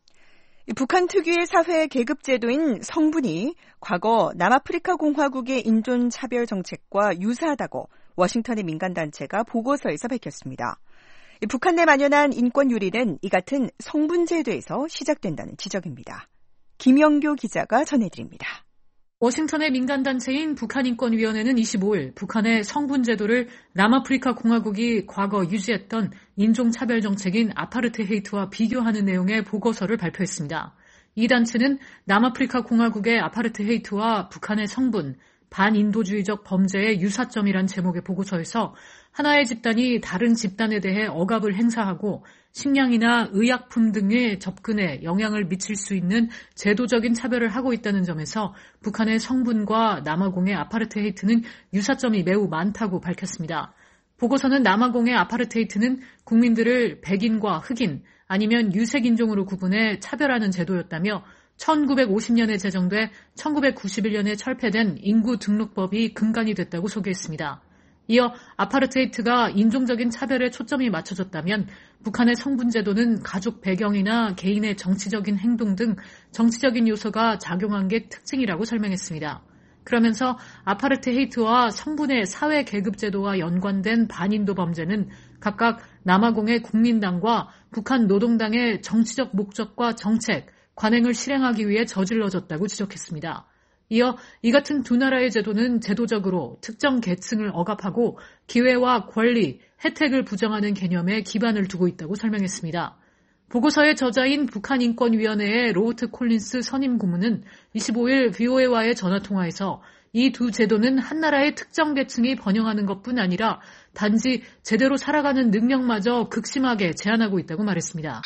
북한 특유의 사회 계급 제도인 성분이 과거 남아프리카 공화국의 인종차별 정책과 유사하다고 워싱턴의 민간단체가 보고서에서 밝혔습니다. 북한 내 만연한 인권 유린은 이 같은 성분 제도에서 시작된다는 지적입니다. 김영교 기자가 전해드립니다. 워싱턴의 민간단체인 북한인권위원회는 25일 북한의 성분제도를 남아프리카 공화국이 과거 유지했던 인종차별 정책인 아파르트헤이트와 비교하는 내용의 보고서를 발표했습니다. 이 단체는 남아프리카 공화국의 아파르트헤이트와 북한의 성분, 반인도주의적 범죄의 유사점이란 제목의 보고서에서 하나의 집단이 다른 집단에 대해 억압을 행사하고 식량이나 의약품 등의 접근에 영향을 미칠 수 있는 제도적인 차별을 하고 있다는 점에서 북한의 성분과 남아공의 아파르트헤이트는 유사점이 매우 많다고 밝혔습니다. 보고서는 남아공의 아파르트헤이트는 국민들을 백인과 흑인 아니면 유색인종으로 구분해 차별하는 제도였다며 1950년에 제정돼 1991년에 철폐된 인구등록법이 근간이 됐다고 소개했습니다. 이어 아파르트헤이트가 인종적인 차별에 초점이 맞춰졌다면 북한의 성분제도는 가족 배경이나 개인의 정치적인 행동 등 정치적인 요소가 작용한 게 특징이라고 설명했습니다. 그러면서 아파르트헤이트와 성분의 사회 계급제도와 연관된 반인도 범죄는 각각 남아공의 국민당과 북한 노동당의 정치적 목적과 정책, 관행을 실행하기 위해 저질러졌다고 지적했습니다. 이어 이 같은 두 나라의 제도는 제도적으로 특정 계층을 억압하고 기회와 권리, 혜택을 부정하는 개념에 기반을 두고 있다고 설명했습니다. 보고서의 저자인 북한인권위원회의 로버트 콜린스 선임 고문은 25일 VOA와의 전화통화에서 이 두 제도는 한 나라의 특정 계층이 번영하는 것뿐 아니라 단지 제대로 살아가는 능력마저 극심하게 제한하고 있다고 말했습니다.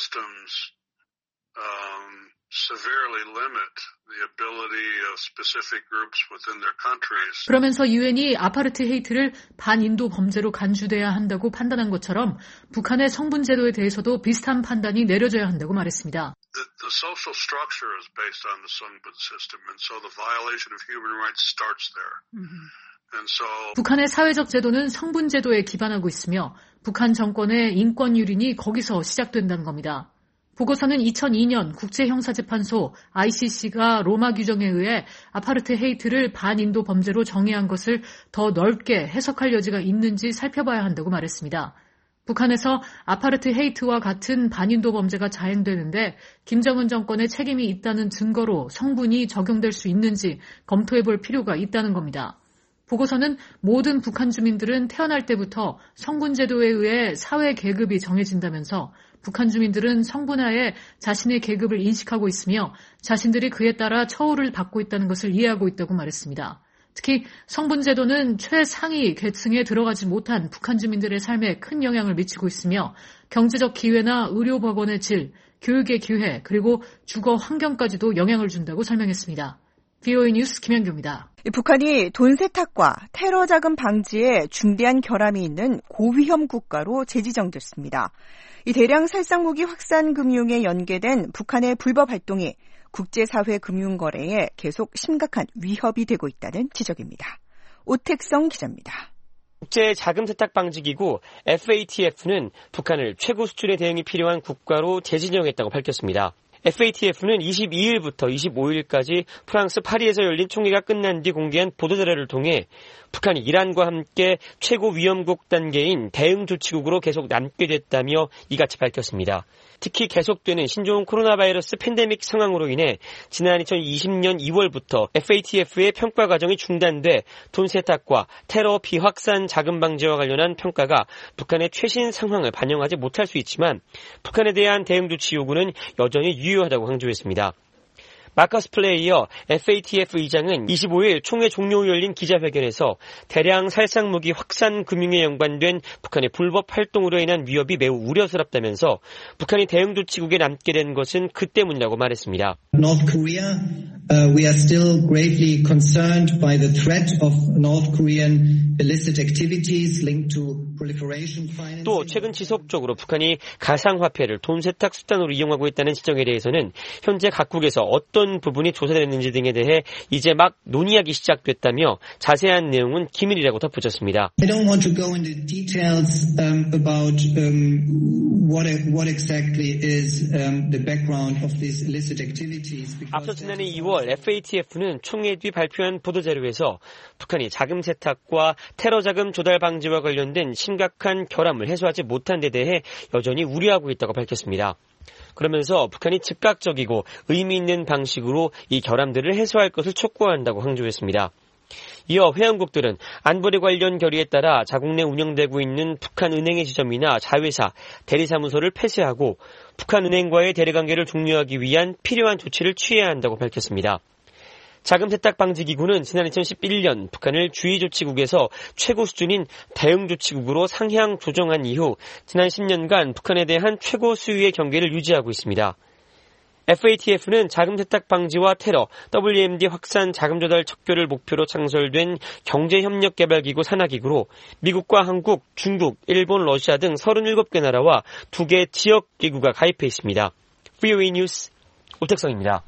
severely limit the ability of specific groups within their countries. 그러면서 유엔이 아파르트헤이트를 반인도 범죄로 간주돼야 한다고 판단한 것처럼 북한의 성분 제도에 대해서도 비슷한 판단이 내려져야 한다고 말했습니다. The social structure is based on the Songbun system, and so the violation of human rights starts there. And so 북한의 사회적 제도는 성분 제도에 기반하고 있으며 북한 정권의 인권 유린이 거기서 시작된다는 겁니다. 보고서는 2002년 국제형사재판소 ICC가 로마 규정에 의해 아파르트헤이트를 반인도 범죄로 정의한 것을 더 넓게 해석할 여지가 있는지 살펴봐야 한다고 말했습니다. 북한에서 아파르트헤이트와 같은 반인도 범죄가 자행되는데 김정은 정권의 책임이 있다는 증거로 성분이 적용될 수 있는지 검토해볼 필요가 있다는 겁니다. 보고서는 모든 북한 주민들은 태어날 때부터 성분 제도에 의해 사회 계급이 정해진다면서 북한 주민들은 성분하에 자신의 계급을 인식하고 있으며 자신들이 그에 따라 처우를 받고 있다는 것을 이해하고 있다고 말했습니다. 특히 성분 제도는 최상위 계층에 들어가지 못한 북한 주민들의 삶에 큰 영향을 미치고 있으며 경제적 기회나 의료보건의 질, 교육의 기회, 그리고 주거 환경까지도 영향을 준다고 설명했습니다. VOA 뉴스 김현규입니다. 북한이 돈 세탁과 테러 자금 방지에 중대한 결함이 있는 고위험 국가로 재지정됐습니다. 이 대량 살상무기 확산 금융에 연계된 북한의 불법 활동이 국제사회 금융거래에 계속 심각한 위협이 되고 있다는 지적입니다. 오택성 기자입니다. 국제 자금 세탁 방지 기구 FATF는 북한을 최고 수준의 대응이 필요한 국가로 재진정했다고 밝혔습니다. FATF는 22일부터 25일까지 프랑스 파리에서 열린 총회가 끝난 뒤 공개한 보도자료를 통해 북한이 이란과 함께 최고 위험국 단계인 대응 조치국으로 계속 남게 됐다며 이같이 밝혔습니다. 특히 계속되는 신종 코로나 바이러스 팬데믹 상황으로 인해 지난 2020년 2월부터 FATF의 평가 과정이 중단돼 돈 세탁과 테러 비확산 자금 방지와 관련한 평가가 북한의 최신 상황을 반영하지 못할 수 있지만 북한에 대한 대응 조치 요구는 여전히 유효하다고 강조했습니다. 마커스 플레이어 FATF 의장은 25일 총회 종료 후 열린 기자회견에서 대량 살상무기 확산 금융에 연관된 북한의 불법 활동으로 인한 위협이 매우 우려스럽다면서 북한이 대응 조치국에 남게 된 것은 그 때문이라고 말했습니다. North Korea, we are still gravely concerned by the threat of North Korean illicit activities linked to proliferation financing. 또 최근 지속적으로 북한이 가상화폐를 돈 세탁 수단으로 이용하고 있다는 지적에 대해서는 현재 각국에서 어떤 부분이 조사됐는지 등에 대해 이제 막 논의하기 시작됐다며 자세한 내용은 기밀이라고 덧붙였습니다. I don't want to go into details about what exactly is the background of these illicit activities. 앞서 지난해 2월 FATF는 총회 뒤 발표한 보도자료에서 북한이 자금 세탁과 테러 자금 조달 방지와 관련된 심각한 결함을 해소하지 못한 데 대해 여전히 우려하고 있다고 밝혔습니다. 그러면서 북한이 즉각적이고 의미 있는 방식으로 이 결함들을 해소할 것을 촉구한다고 강조했습니다. 이어 회원국들은 안보리 관련 결의에 따라 자국 내 운영되고 있는 북한 은행의 지점이나 자회사, 대리사무소를 폐쇄하고 북한 은행과의 대리관계를 종료하기 위한 필요한 조치를 취해야 한다고 밝혔습니다. 자금 세탁 방지 기구는 지난 2011년 북한을 주의 조치국에서 최고 수준인 대응 조치국으로 상향 조정한 이후 지난 10년간 북한에 대한 최고 수위의 경계를 유지하고 있습니다. FATF는 자금 세탁 방지와 테러, WMD 확산 자금 조달 척결을 목표로 창설된 경제협력개발기구 산하기구로 미국과 한국, 중국, 일본, 러시아 등 37개 나라와 2개 지역기구가 가입해 있습니다. VOA 뉴스 오택성입니다.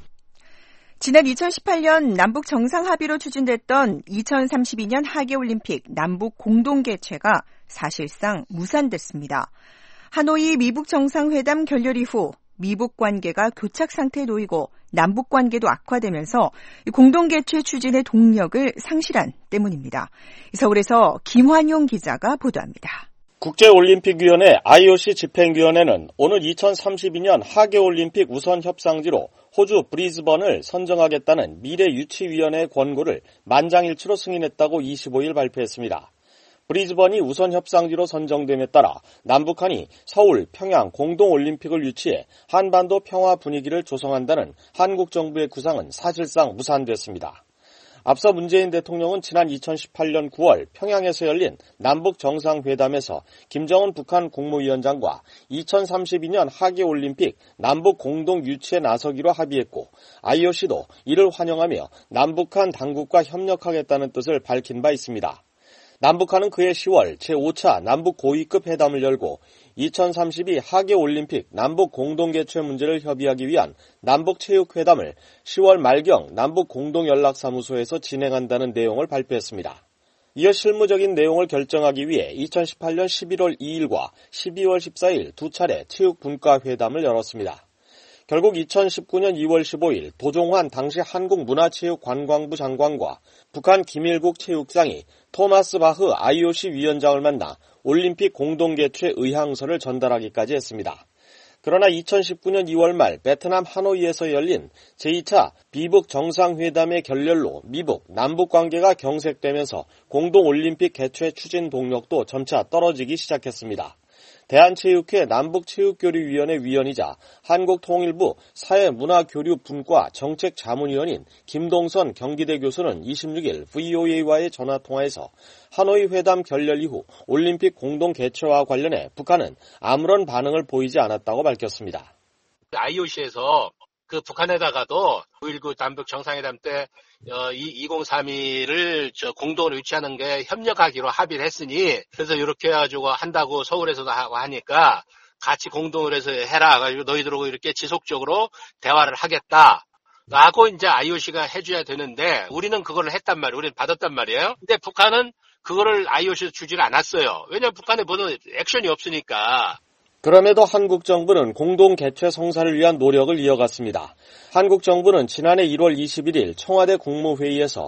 지난 2018년 남북 정상 합의로 추진됐던 2032년 하계올림픽 남북 공동 개최가 사실상 무산됐습니다. 하노이 미북 정상회담 결렬 이후 미북 관계가 교착 상태에 놓이고 남북 관계도 악화되면서 공동 개최 추진의 동력을 상실한 때문입니다. 서울에서 김환용 기자가 보도합니다. 국제올림픽위원회 IOC 집행위원회는 오늘 2032년 하계올림픽 우선 협상지로 호주 브리즈번을 선정하겠다는 미래유치위원회의 권고를 만장일치로 승인했다고 25일 발표했습니다. 브리즈번이 우선 협상지로 선정됨에 따라 남북한이 서울, 평양 공동올림픽을 유치해 한반도 평화 분위기를 조성한다는 한국 정부의 구상은 사실상 무산됐습니다. 앞서 문재인 대통령은 지난 2018년 9월 평양에서 열린 남북 정상회담에서 김정은 북한 국무위원장과 2032년 하계올림픽 남북 공동 유치에 나서기로 합의했고 IOC도 이를 환영하며 남북한 당국과 협력하겠다는 뜻을 밝힌 바 있습니다. 남북한은 그해 10월 제5차 남북 고위급 회담을 열고 2032 하계올림픽 남북 공동개최 문제를 협의하기 위한 남북체육회담을 10월 말경 남북공동연락사무소에서 진행한다는 내용을 발표했습니다. 이어 실무적인 내용을 결정하기 위해 2018년 11월 2일과 12월 14일 두 차례 체육분과회담을 열었습니다. 결국 2019년 2월 15일 도종환 당시 한국문화체육관광부 장관과 북한 김일국 체육상이 토마스 바흐 IOC 위원장을 만나 올림픽 공동개최 의향서를 전달하기까지 했습니다. 그러나 2019년 2월 말 베트남 하노이에서 열린 제2차 비북 정상회담의 결렬로 미북, 남북 관계가 경색되면서 공동올림픽 개최 추진 동력도 점차 떨어지기 시작했습니다. 대한체육회 남북체육교류위원회 위원이자 한국통일부 사회문화교류분과 정책자문위원인 김동선 경기대 교수는 26일 VOA와의 전화통화에서 하노이 회담 결렬 이후 올림픽 공동 개최와 관련해 북한은 아무런 반응을 보이지 않았다고 밝혔습니다. IOC에서 그 북한에다가도 9.19 남북 정상회담 때 2032를 공동으로 유치하는 게 협력하기로 합의를 했으니 그래서 이렇게 해가지고 한다고 서울에서도 하고 하니까 같이 공동으로 해서 해라. 가지고 너희들하고 이렇게 지속적으로 대화를 하겠다. 라고 이제 IOC가 해줘야 되는데 우리는 그걸 했단 말이에요. 우리는 받았단 말이에요. 근데 북한은 그거를 IOC에서 주지를 않았어요. 왜냐하면 북한에 보는 액션이 없으니까. 그럼에도 한국 정부는 공동 개최 성사를 위한 노력을 이어갔습니다. 한국 정부는 지난해 1월 21일 청와대 국무회의에서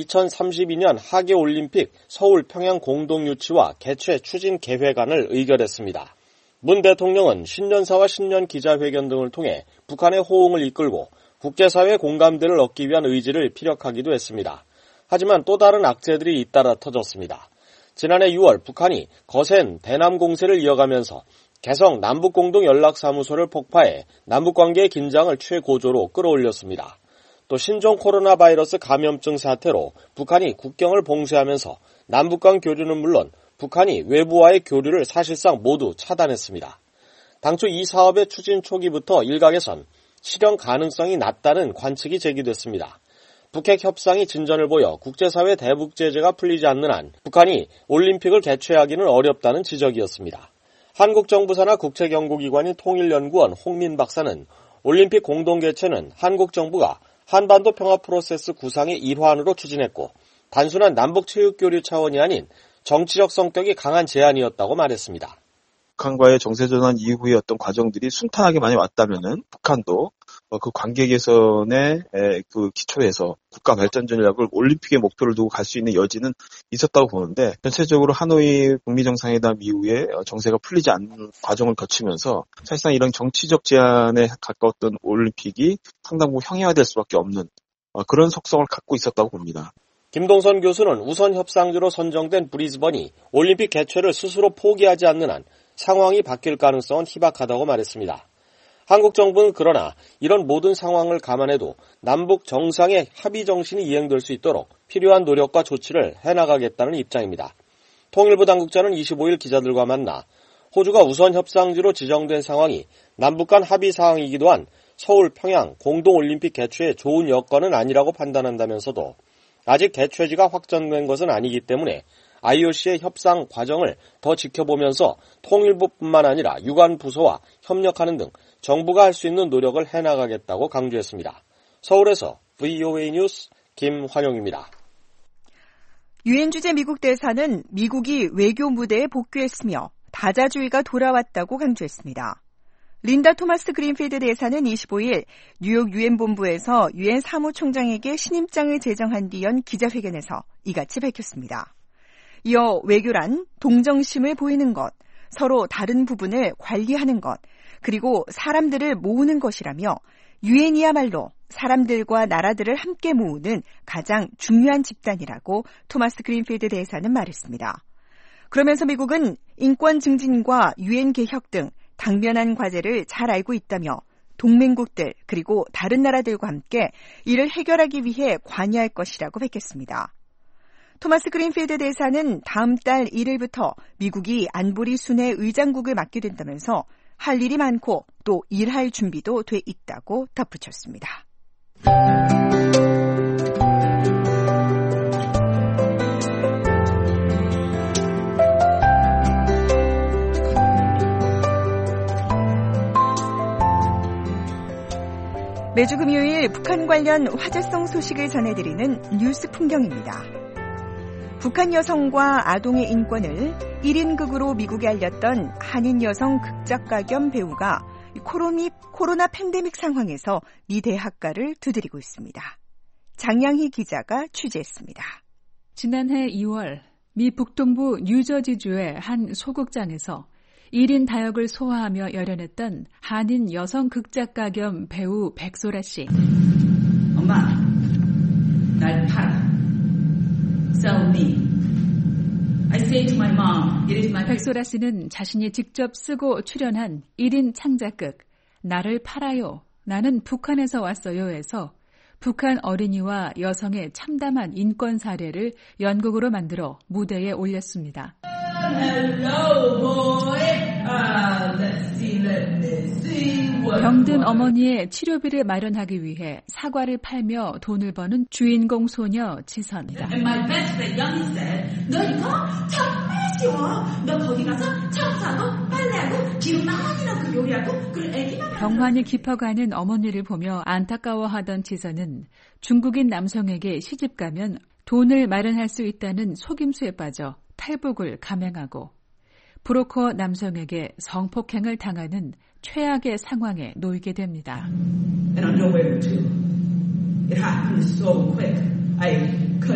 2032년 하계올림픽 서울 평양 공동유치와 개최 추진 계획안을 의결했습니다. 문 대통령은 신년사와 신년 기자회견 등을 통해 북한의 호응을 이끌고 국제사회의 공감대를 얻기 위한 의지를 피력하기도 했습니다. 하지만 또 다른 악재들이 잇따라 터졌습니다. 지난해 6월 북한이 거센 대남 공세를 이어가면서 개성 남북공동연락사무소를 폭파해 남북관계의 긴장을 최고조로 끌어올렸습니다. 또 신종 코로나 바이러스 감염증 사태로 북한이 국경을 봉쇄하면서 남북 간 교류는 물론 북한이 외부와의 교류를 사실상 모두 차단했습니다. 당초 이 사업의 추진 초기부터 일각에선 실현 가능성이 낮다는 관측이 제기됐습니다. 북핵 협상이 진전을 보여 국제사회 대북 제재가 풀리지 않는 한 북한이 올림픽을 개최하기는 어렵다는 지적이었습니다. 한국 정부 산하 국책연구기관인 통일연구원 홍민 박사는 올림픽 공동 개최는 한국 정부가 한반도 평화 프로세스 구상의 일환으로 추진했고 단순한 남북 체육 교류 차원이 아닌 정치적 성격이 강한 제안이었다고 말했습니다. 북한과의 정세전환 이후의 어떤 과정들이 순탄하게 많이 왔다면은 북한도 그 관계 개선의 그 기초에서 국가 발전 전략을 올림픽의 목표를 두고 갈 수 있는 여지는 있었다고 보는데 전체적으로 하노이 북미 정상회담 이후에 정세가 풀리지 않는 과정을 거치면서 사실상 이런 정치적 제안에 가까웠던 올림픽이 상당 부분 형해화될 수밖에 없는 그런 속성을 갖고 있었다고 봅니다. 김동선 교수는 우선 협상지로 선정된 브리즈번이 올림픽 개최를 스스로 포기하지 않는 한 상황이 바뀔 가능성은 희박하다고 말했습니다. 한국 정부는 그러나 이런 모든 상황을 감안해도 남북 정상의 합의 정신이 이행될 수 있도록 필요한 노력과 조치를 해나가겠다는 입장입니다. 통일부 당국자는 25일 기자들과 만나 호주가 우선 협상지로 지정된 상황이 남북 간 합의 사항이기도 한 서울 평양 공동올림픽 개최에 좋은 여건은 아니라고 판단한다면서도 아직 개최지가 확정된 것은 아니기 때문에 IOC의 협상 과정을 더 지켜보면서 통일부뿐만 아니라 유관 부서와 협력하는 등 정부가 할 수 있는 노력을 해나가겠다고 강조했습니다. 서울에서 VOA 뉴스 김환용입니다. 유엔 주재 미국 대사는 미국이 외교 무대에 복귀했으며 다자주의가 돌아왔다고 강조했습니다. 린다 토마스 그린필드 대사는 25일 뉴욕 유엔 본부에서 유엔 사무총장에게 신임장을 제정한 뒤 연 기자회견에서 이같이 밝혔습니다. 이어 외교란 동정심을 보이는 것, 서로 다른 부분을 관리하는 것, 그리고 사람들을 모으는 것이라며 유엔이야말로 사람들과 나라들을 함께 모으는 가장 중요한 집단이라고 토마스 그린필드 대사는 말했습니다. 그러면서 미국은 인권 증진과 유엔 개혁 등 당면한 과제를 잘 알고 있다며 동맹국들 그리고 다른 나라들과 함께 이를 해결하기 위해 관여할 것이라고 밝혔습니다. 토마스 그린필드 대사는 다음 달 1일부터 미국이 안보리 순회 의장국을 맡게 된다면서 할 일이 많고 또 일할 준비도 돼 있다고 덧붙였습니다. 매주 금요일 북한 관련 화제성 소식을 전해드리는 뉴스 풍경입니다. 북한 여성과 아동의 인권을 1인극으로 미국에 알렸던 한인 여성 극작가 겸 배우가 코로나 팬데믹 상황에서 미 대학가를 두드리고 있습니다. 장양희 기자가 취재했습니다. 지난해 2월 미 북동부 뉴저지주의 한 소극장에서 1인 다역을 소화하며 열연했던 한인 여성 극작가 겸 배우 백소라 씨. 엄마, 날 팔아. Sell me. I say to my mom, it is my... 백소라 씨는 자신이 직접 쓰고 출연한 1인 창작극 나를 팔아요. 나는 북한에서 왔어요에서 북한 어린이와 여성의 참담한 인권 사례를 연극으로 만들어 무대에 올렸습니다. Hello, boy. Let's see. 병든 어머니의 치료비를 마련하기 위해 사과를 팔며 돈을 버는 주인공 소녀 지선. And my best friend Young said, 너 이거 정말 쉬워. 너 거기 가서 청소하고 빨래하고 기름 많이 넣고 요리하고 그리고 애기만. 병환이 깊어가는 어머니를 보며 안타까워하던 지선은 중국인 남성에게 시집가면 돈을 마련할 수 있다는 속임수에 빠져 탈북을 감행하고 브로커 남성에게 성폭행을 당하는 최악의 상황에 놓이게 됩니다. And I know where to. It happened so quick. I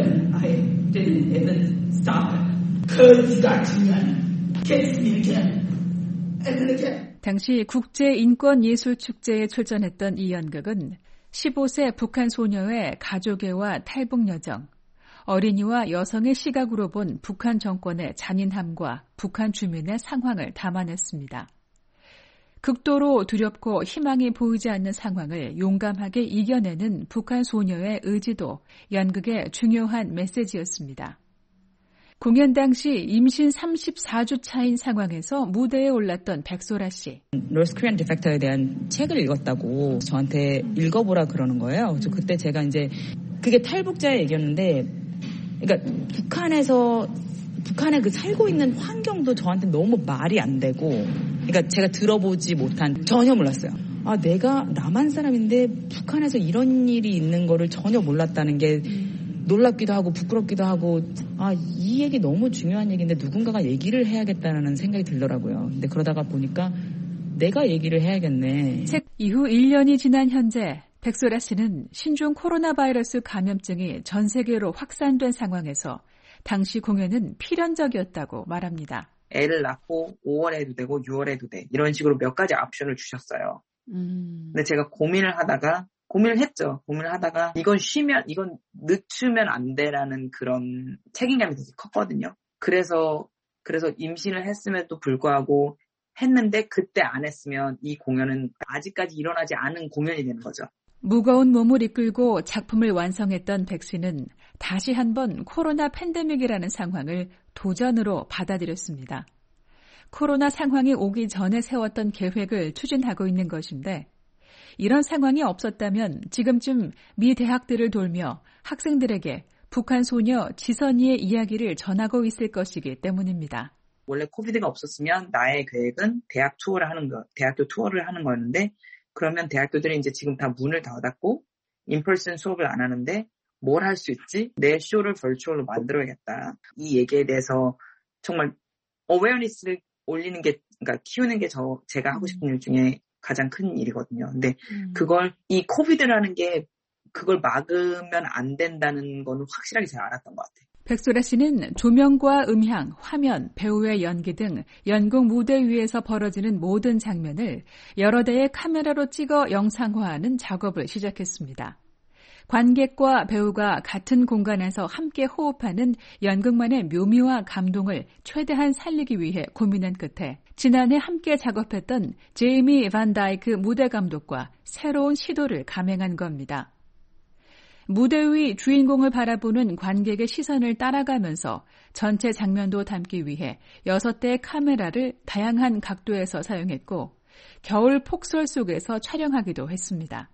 didn't even stop it. Cause Dutchman kissed me again. And then again. 당시 국제인권예술축제에 출전했던 이 연극은 15세 북한 소녀의 가족애와 탈북 여정, 어린이와 여성의 시각으로 본 북한 정권의 잔인함과 북한 주민의 상황을 담아냈습니다. 극도로 두렵고 희망이 보이지 않는 상황을 용감하게 이겨내는 북한 소녀의 의지도 연극의 중요한 메시지였습니다. 공연 당시 임신 34주 차인 상황에서 무대에 올랐던 백소라 씨. 노스 코리안 디펙터에 대한 책을 읽었다고 저한테 읽어보라 그러는 거예요. 그래서 그때 제가 이제 그게 탈북자의 얘기였는데, 그러니까 북한에 그 살고 있는 환경도 저한테 너무 말이 안 되고, 그러니까 제가 들어보지 못한, 전혀 몰랐어요. 아, 내가 남한 사람인데 북한에서 이런 일이 있는 거를 전혀 몰랐다는 게 놀랍기도 하고 부끄럽기도 하고, 아, 이 얘기 너무 중요한 얘기인데 누군가가 얘기를 해야겠다는 생각이 들더라고요. 근데 그러다가 보니까 내가 얘기를 해야겠네. 책 이후 1년이 지난 현재 백소라 씨는 신종 코로나 바이러스 감염증이 전 세계로 확산된 상황에서 당시 공연은 필연적이었다고 말합니다. 애를 낳고 5월에 해도 되고 6월에 해도 돼. 이런 식으로 몇 가지 옵션을 주셨어요. 근데 제가 고민을 했죠. 고민을 하다가 이건 늦추면 안 돼라는 그런 책임감이 되게 컸거든요. 그래서 임신을 했음에도 불구하고 했는데 그때 안 했으면 이 공연은 아직까지 일어나지 않은 공연이 되는 거죠. 무거운 몸을 이끌고 작품을 완성했던 백 씨는 다시 한번 코로나 팬데믹이라는 상황을 도전으로 받아들였습니다. 코로나 상황이 오기 전에 세웠던 계획을 추진하고 있는 것인데, 이런 상황이 없었다면 지금쯤 미 대학들을 돌며 학생들에게 북한 소녀 지선이의 이야기를 전하고 있을 것이기 때문입니다. 원래 코비드가 없었으면 나의 계획은 대학교 투어를 하는 거였는데, 그러면 대학교들이 이제 지금 다 문을 닫았고 인펄슨 수업을 안 하는데 뭘 할 수 있지? 내 쇼를 버추얼로 만들어야겠다. 이 얘기에 대해서 정말 어웨어니스를 올리는 게, 그러니까 키우는 게 제가 하고 싶은 일 중에 가장 큰 일이거든요. 근데 이 코비드라는 게 그걸 막으면 안 된다는 거는 확실하게 제가 알았던 것 같아요. 백소라 씨는 조명과 음향, 화면, 배우의 연기 등 연극 무대 위에서 벌어지는 모든 장면을 여러 대의 카메라로 찍어 영상화하는 작업을 시작했습니다. 관객과 배우가 같은 공간에서 함께 호흡하는 연극만의 묘미와 감동을 최대한 살리기 위해 고민한 끝에 지난해 함께 작업했던 제이미 반 다이크 무대 감독과 새로운 시도를 감행한 겁니다. 무대 위 주인공을 바라보는 관객의 시선을 따라가면서 전체 장면도 담기 위해 6대의 카메라를 다양한 각도에서 사용했고 겨울 폭설 속에서 촬영하기도 했습니다.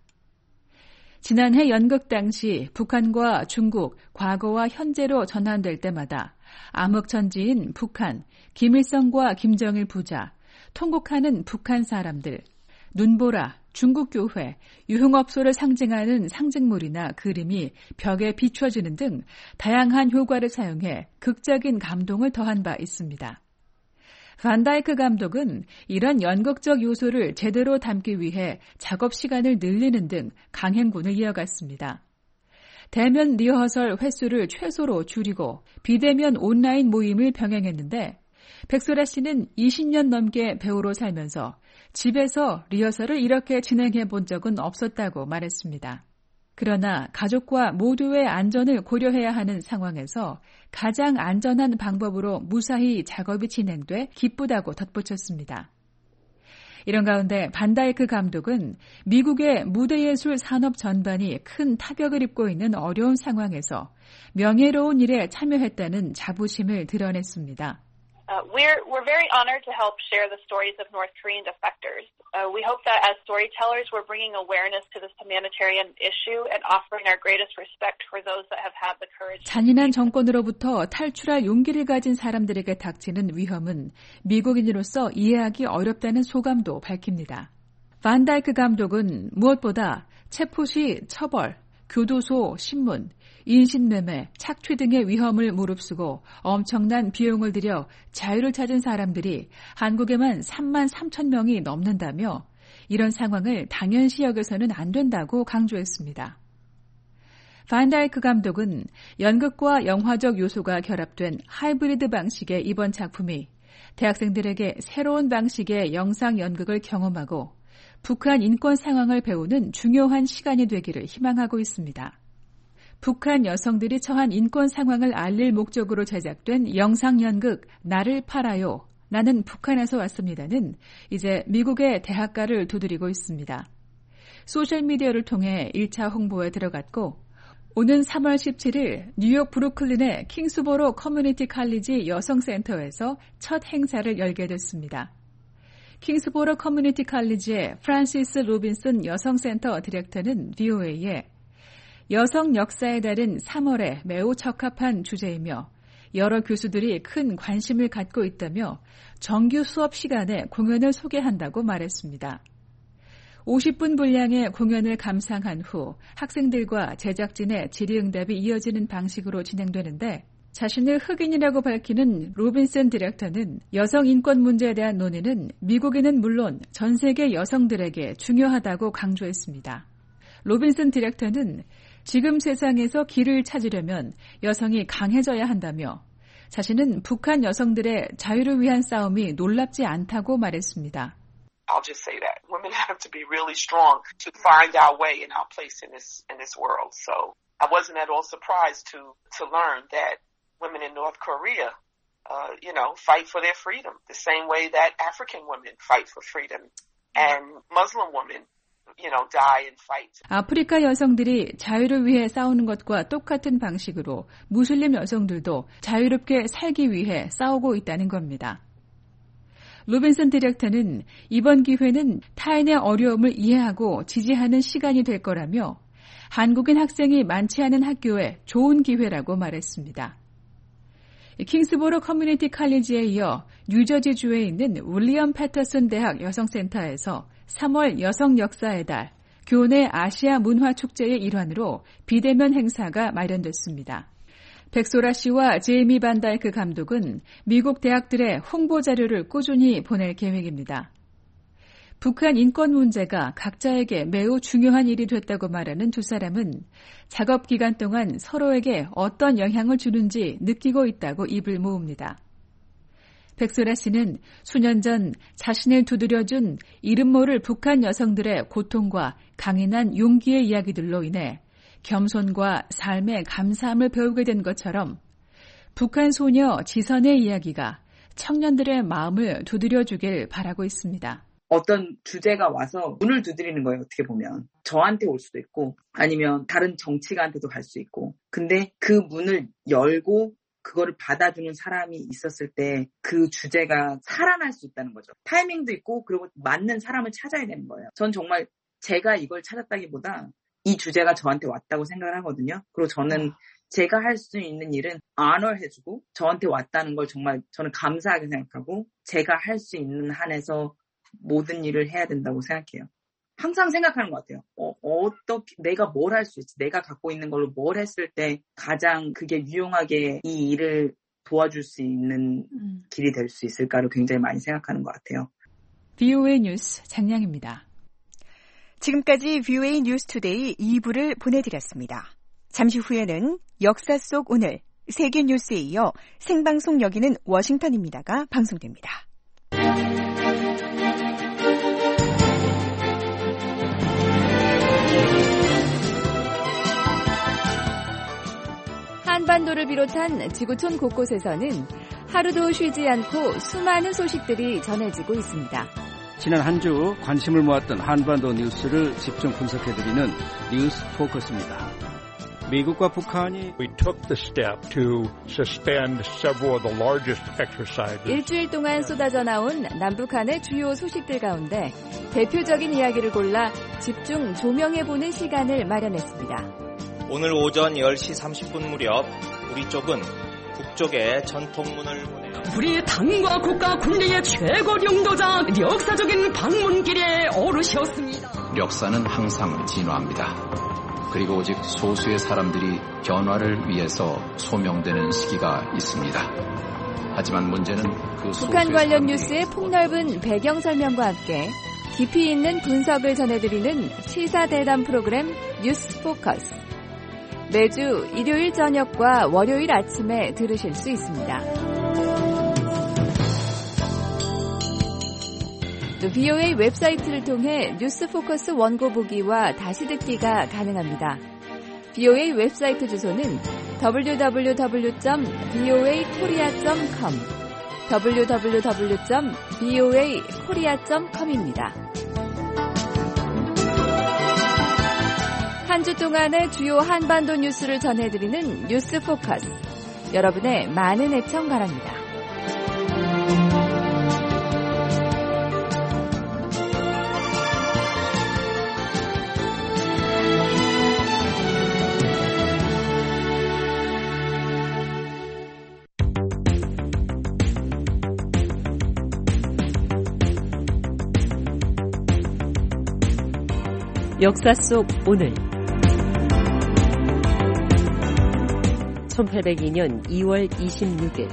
지난해 연극 당시 북한과 중국, 과거와 현재로 전환될 때마다 암흑천지인 북한, 김일성과 김정일 부자, 통곡하는 북한 사람들, 눈보라, 중국교회, 유흥업소를 상징하는 상징물이나 그림이 벽에 비춰지는 등 다양한 효과를 사용해 극적인 감동을 더한 바 있습니다. 반다이크 감독은 이런 연극적 요소를 제대로 담기 위해 작업 시간을 늘리는 등 강행군을 이어갔습니다. 대면 리허설 횟수를 최소로 줄이고 비대면 온라인 모임을 병행했는데, 백소라 씨는 20년 넘게 배우로 살면서 집에서 리허설을 이렇게 진행해 본 적은 없었다고 말했습니다. 그러나 가족과 모두의 안전을 고려해야 하는 상황에서 가장 안전한 방법으로 무사히 작업이 진행돼 기쁘다고 덧붙였습니다. 이런 가운데 반다이크 감독은 미국의 무대예술 산업 전반이 큰 타격을 입고 있는 어려운 상황에서 명예로운 일에 참여했다는 자부심을 드러냈습니다. We're very honored to help share the stories of North Korean defectors. We hope that as storytellers, we're bringing awareness to this humanitarian issue and offering our greatest respect for those that have had the courage. 잔인한 정권으로부터 탈출할 용기를 가진 사람들에게 닥치는 위험은 미국인으로서 이해하기 어렵다는 소감도 밝힙니다. 반다이크 감독은 무엇보다 체포 시 처벌, 교도소, 신문, 인신매매, 착취 등의 위험을 무릅쓰고 엄청난 비용을 들여 자유를 찾은 사람들이 한국에만 3만 3천 명이 넘는다며 이런 상황을 당연시 여겨서는 안 된다고 강조했습니다. 반다이크 감독은 연극과 영화적 요소가 결합된 하이브리드 방식의 이번 작품이 대학생들에게 새로운 방식의 영상 연극을 경험하고 북한 인권 상황을 배우는 중요한 시간이 되기를 희망하고 있습니다. 북한 여성들이 처한 인권 상황을 알릴 목적으로 제작된 영상 연극 나를 팔아요. 나는 북한에서 왔습니다는 이제 미국의 대학가를 두드리고 있습니다. 소셜미디어를 통해 1차 홍보에 들어갔고 오는 3월 17일 뉴욕 브루클린의 킹스보로 커뮤니티 칼리지 여성센터에서 첫 행사를 열게 됐습니다. 킹스보로 커뮤니티 칼리지의 프란시스 로빈슨 여성센터 디렉터는 VOA에 여성 역사의 달은 3월에 매우 적합한 주제이며 여러 교수들이 큰 관심을 갖고 있다며 정규 수업 시간에 공연을 소개한다고 말했습니다. 50분 분량의 공연을 감상한 후 학생들과 제작진의 질의응답이 이어지는 방식으로 진행되는데 자신을 흑인이라고 밝히는 로빈슨 디렉터는 여성 인권 문제에 대한 논의는 미국인은 물론 전 세계 여성들에게 중요하다고 강조했습니다. 로빈슨 디렉터는 지금 세상에서 길을 찾으려면 여성이 강해져야 한다며 자신은 북한 여성들의 자유를 위한 싸움이 놀랍지 않다고 말했습니다. I'll just say that women have to be really strong to find our way and our place in this world. So I wasn't at all surprised to learn that women in North Korea, fight for their freedom the same way that African women fight for freedom, and Muslim women, die and fight. 아프리카 여성들이 자유를 위해 싸우는 것과 똑같은 방식으로 무슬림 여성들도 자유롭게 살기 위해 싸우고 있다는 겁니다. 로빈슨 디렉터는 이번 기회는 타인의 어려움을 이해하고 지지하는 시간이 될 거라며 한국인 학생이 많지 않은 학교에 좋은 기회라고 말했습니다. 킹스보로 커뮤니티 칼리지에 이어 뉴저지주에 있는 윌리엄 패터슨 대학 여성센터에서 3월 여성 역사의 달, 교내 아시아 문화 축제의 일환으로 비대면 행사가 마련됐습니다. 백소라 씨와 제이미 반다이크 감독은 미국 대학들의 홍보 자료를 꾸준히 보낼 계획입니다. 북한 인권 문제가 각자에게 매우 중요한 일이 됐다고 말하는 두 사람은 작업 기간 동안 서로에게 어떤 영향을 주는지 느끼고 있다고 입을 모읍니다. 백소라 씨는 수년 전 자신을 두드려준 이름 모를 북한 여성들의 고통과 강인한 용기의 이야기들로 인해 겸손과 삶의 감사함을 배우게 된 것처럼 북한 소녀 지선의 이야기가 청년들의 마음을 두드려주길 바라고 있습니다. 어떤 주제가 와서 문을 두드리는 거예요. 어떻게 보면. 저한테 올 수도 있고 아니면 다른 정치가한테도 갈 수 있고. 근데 그 문을 열고 그거를 받아주는 사람이 있었을 때 그 주제가 살아날 수 있다는 거죠. 타이밍도 있고 그리고 맞는 사람을 찾아야 되는 거예요. 전 정말 제가 이걸 찾았다기보다 이 주제가 저한테 왔다고 생각을 하거든요. 그리고 저는 제가 할 수 있는 일은 honor 해주고 저한테 왔다는 걸 정말 저는 감사하게 생각하고 제가 할 수 있는 한에서 모든 일을 해야 된다고 생각해요. 항상 생각하는 것 같아요. 어떻게 내가 뭘 할 수 있지? 내가 갖고 있는 걸로 뭘 했을 때 가장 그게 유용하게 이 일을 도와줄 수 있는 길이 될 수 있을까를 굉장히 많이 생각하는 것 같아요. VOA 뉴스 장량입니다. 지금까지 VOA 뉴스 투데이 2부를 보내드렸습니다. 잠시 후에는 역사 속 오늘 세계 뉴스에 이어 생방송 여기는 워싱턴입니다가 방송됩니다. 한반도를 비롯한 지구촌 곳곳에서는 하루도 쉬지 않고 수많은 소식들이 전해지고 있습니다. 지난 한 주 관심을 모았던 한반도 뉴스를 집중 분석해드리는 뉴스 포커스입니다. 미국과 북한이 We took the step to suspend several of the largest exercises. 일주일 동안 쏟아져 나온 남북한의 주요 소식들 가운데 대표적인 이야기를 골라 집중 조명해보는 시간을 마련했습니다. 오늘 오전 10시 30분 무렵 우리 쪽은 북쪽에 전통문을 보내요. 우리 당과 국가 군대의 최고領導자 역사적인 방문길에 오르셨습니다. 역사는 항상 진화합니다. 그리고 오직 소수의 사람들이 변화를 위해서 소명되는 시기가 있습니다. 하지만 문제는 그 북한 관련 뉴스의 폭넓은 배경 설명과 함께 깊이 있는 분석을 전해드리는 시사대담 프로그램 뉴스 포커스. 매주 일요일 저녁과 월요일 아침에 들으실 수 있습니다. 또 VOA 웹사이트를 통해 뉴스 포커스 원고 보기와 다시 듣기가 가능합니다. VOA 웹사이트 주소는 www.voakorea.com www.voakorea.com입니다. 한 주 동안의 주요 한반도 뉴스를 전해드리는 뉴스 포커스. 여러분의 많은 애청 바랍니다. 역사 속 오늘 1802년 2월 26일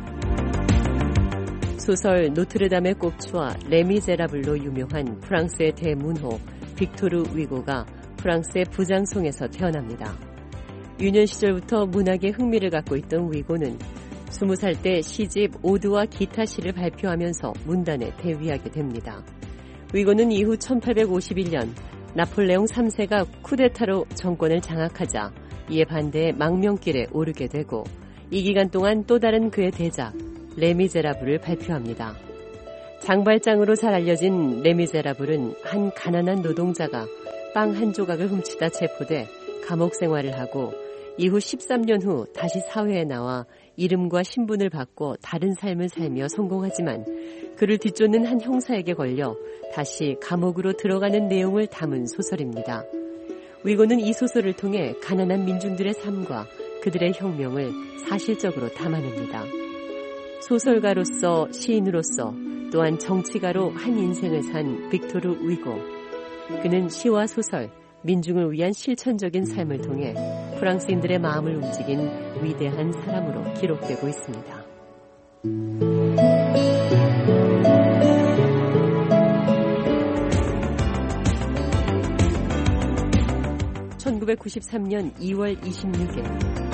소설 노트르담의 꼽추와 레미제라블로 유명한 프랑스의 대문호 빅토르 위고가 프랑스의 부장송에서 태어납니다. 유년 시절부터 문학에 흥미를 갖고 있던 위고는 20살 때 시집 오드와 기타 시를 발표하면서 문단에 데뷔하게 됩니다. 위고는 이후 1851년 나폴레옹 3세가 쿠데타로 정권을 장악하자 이에 반대해 망명길에 오르게 되고 이 기간 동안 또 다른 그의 대작 레미제라블을 발표합니다. 장발장으로 잘 알려진 레미제라블은 한 가난한 노동자가 빵 한 조각을 훔치다 체포돼 감옥 생활을 하고 이후 13년 후 다시 사회에 나와 이름과 신분을 바꿔 다른 삶을 살며 성공하지만 그를 뒤쫓는 한 형사에게 걸려 다시 감옥으로 들어가는 내용을 담은 소설입니다. 위고는 이 소설을 통해 가난한 민중들의 삶과 그들의 혁명을 사실적으로 담아냅니다. 소설가로서 시인으로서 또한 정치가로 한 인생을 산 빅토르 위고. 그는 시와 소설, 민중을 위한 실천적인 삶을 통해 프랑스인들의 마음을 움직인 위대한 사람으로 기록되고 있습니다. 1993년 2월 26일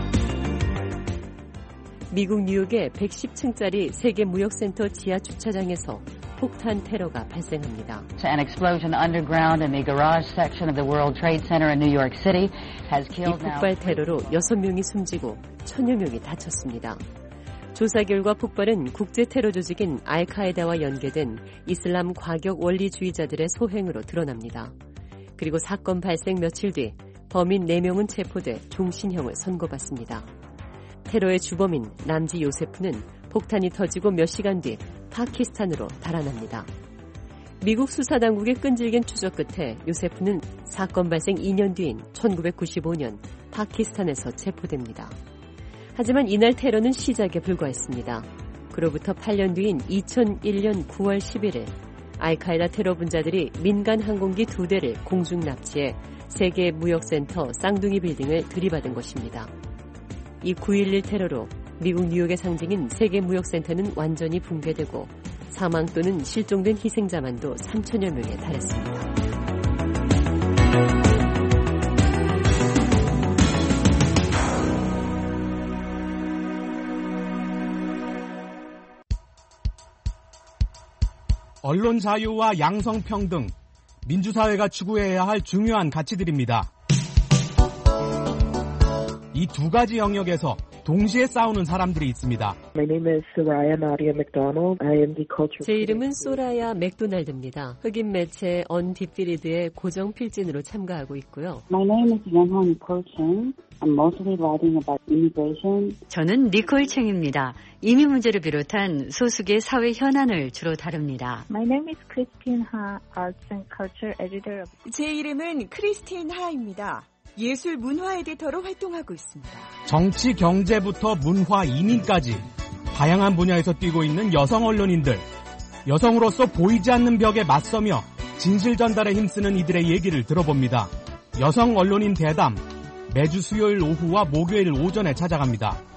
미국 뉴욕의 110층짜리 세계무역센터 지하주차장에서 폭탄 테러가 발생합니다. An explosion underground in the garage section of the World Trade Center in New York City has killed now. 이 폭발 테러로 6명이 숨지고 1000여 명이 다쳤습니다. 조사 결과 폭발은 국제 테러 조직인 알카에다와 연계된 이슬람 과격 원리주의자들의 소행으로 드러납니다. 그리고 사건 발생 며칠 뒤 범인 4명은 체포돼 종신형을 선고받습니다. 테러의 주범인 남지 요세프는 폭탄이 터지고 몇 시간 뒤 파키스탄으로 달아납니다. 미국 수사당국의 끈질긴 추적 끝에 요세프는 사건 발생 2년 뒤인 1995년 파키스탄에서 체포됩니다. 하지만 이날 테러는 시작에 불과했습니다. 그로부터 8년 뒤인 2001년 9월 11일 알카에다 테러 분자들이 민간 항공기 2대를 공중 납치해 세계 무역센터 쌍둥이 빌딩을 들이받은 것입니다. 이 9.11 테러로 미국 뉴욕의 상징인 세계 무역센터는 완전히 붕괴되고 사망 또는 실종된 희생자만도 3천여 명에 달했습니다. 언론 자유와 양성평등, 민주사회가 추구해야 할 중요한 가치들입니다. 이 두 가지 영역에서 동시에 싸우는 사람들이 있습니다. My name is Soraya Nadia McDonald. I am the culture. 제 이름은 소라야 맥도날드입니다. 흑인 매체 언디피리드의 고정 필진으로 참가하고 있고요. My name is Yeonhwan Nicole Chang. I'm mostly writing about immigration. 저는 니콜 챙입니다. 이민 문제를 비롯한 소수계 사회 현안을 주로 다룹니다. My name is Christine Ha, Arts and Culture Editor. 제 이름은 크리스틴 하입니다. 예술 문화 에디터로 활동하고 있습니다. 정치, 경제부터 문화, 이민까지 다양한 분야에서 뛰고 있는 여성 언론인들, 여성으로서 보이지 않는 벽에 맞서며 진실 전달에 힘쓰는 이들의 얘기를 들어봅니다. 여성 언론인 대담 매주 수요일 오후와 목요일 오전에 찾아갑니다.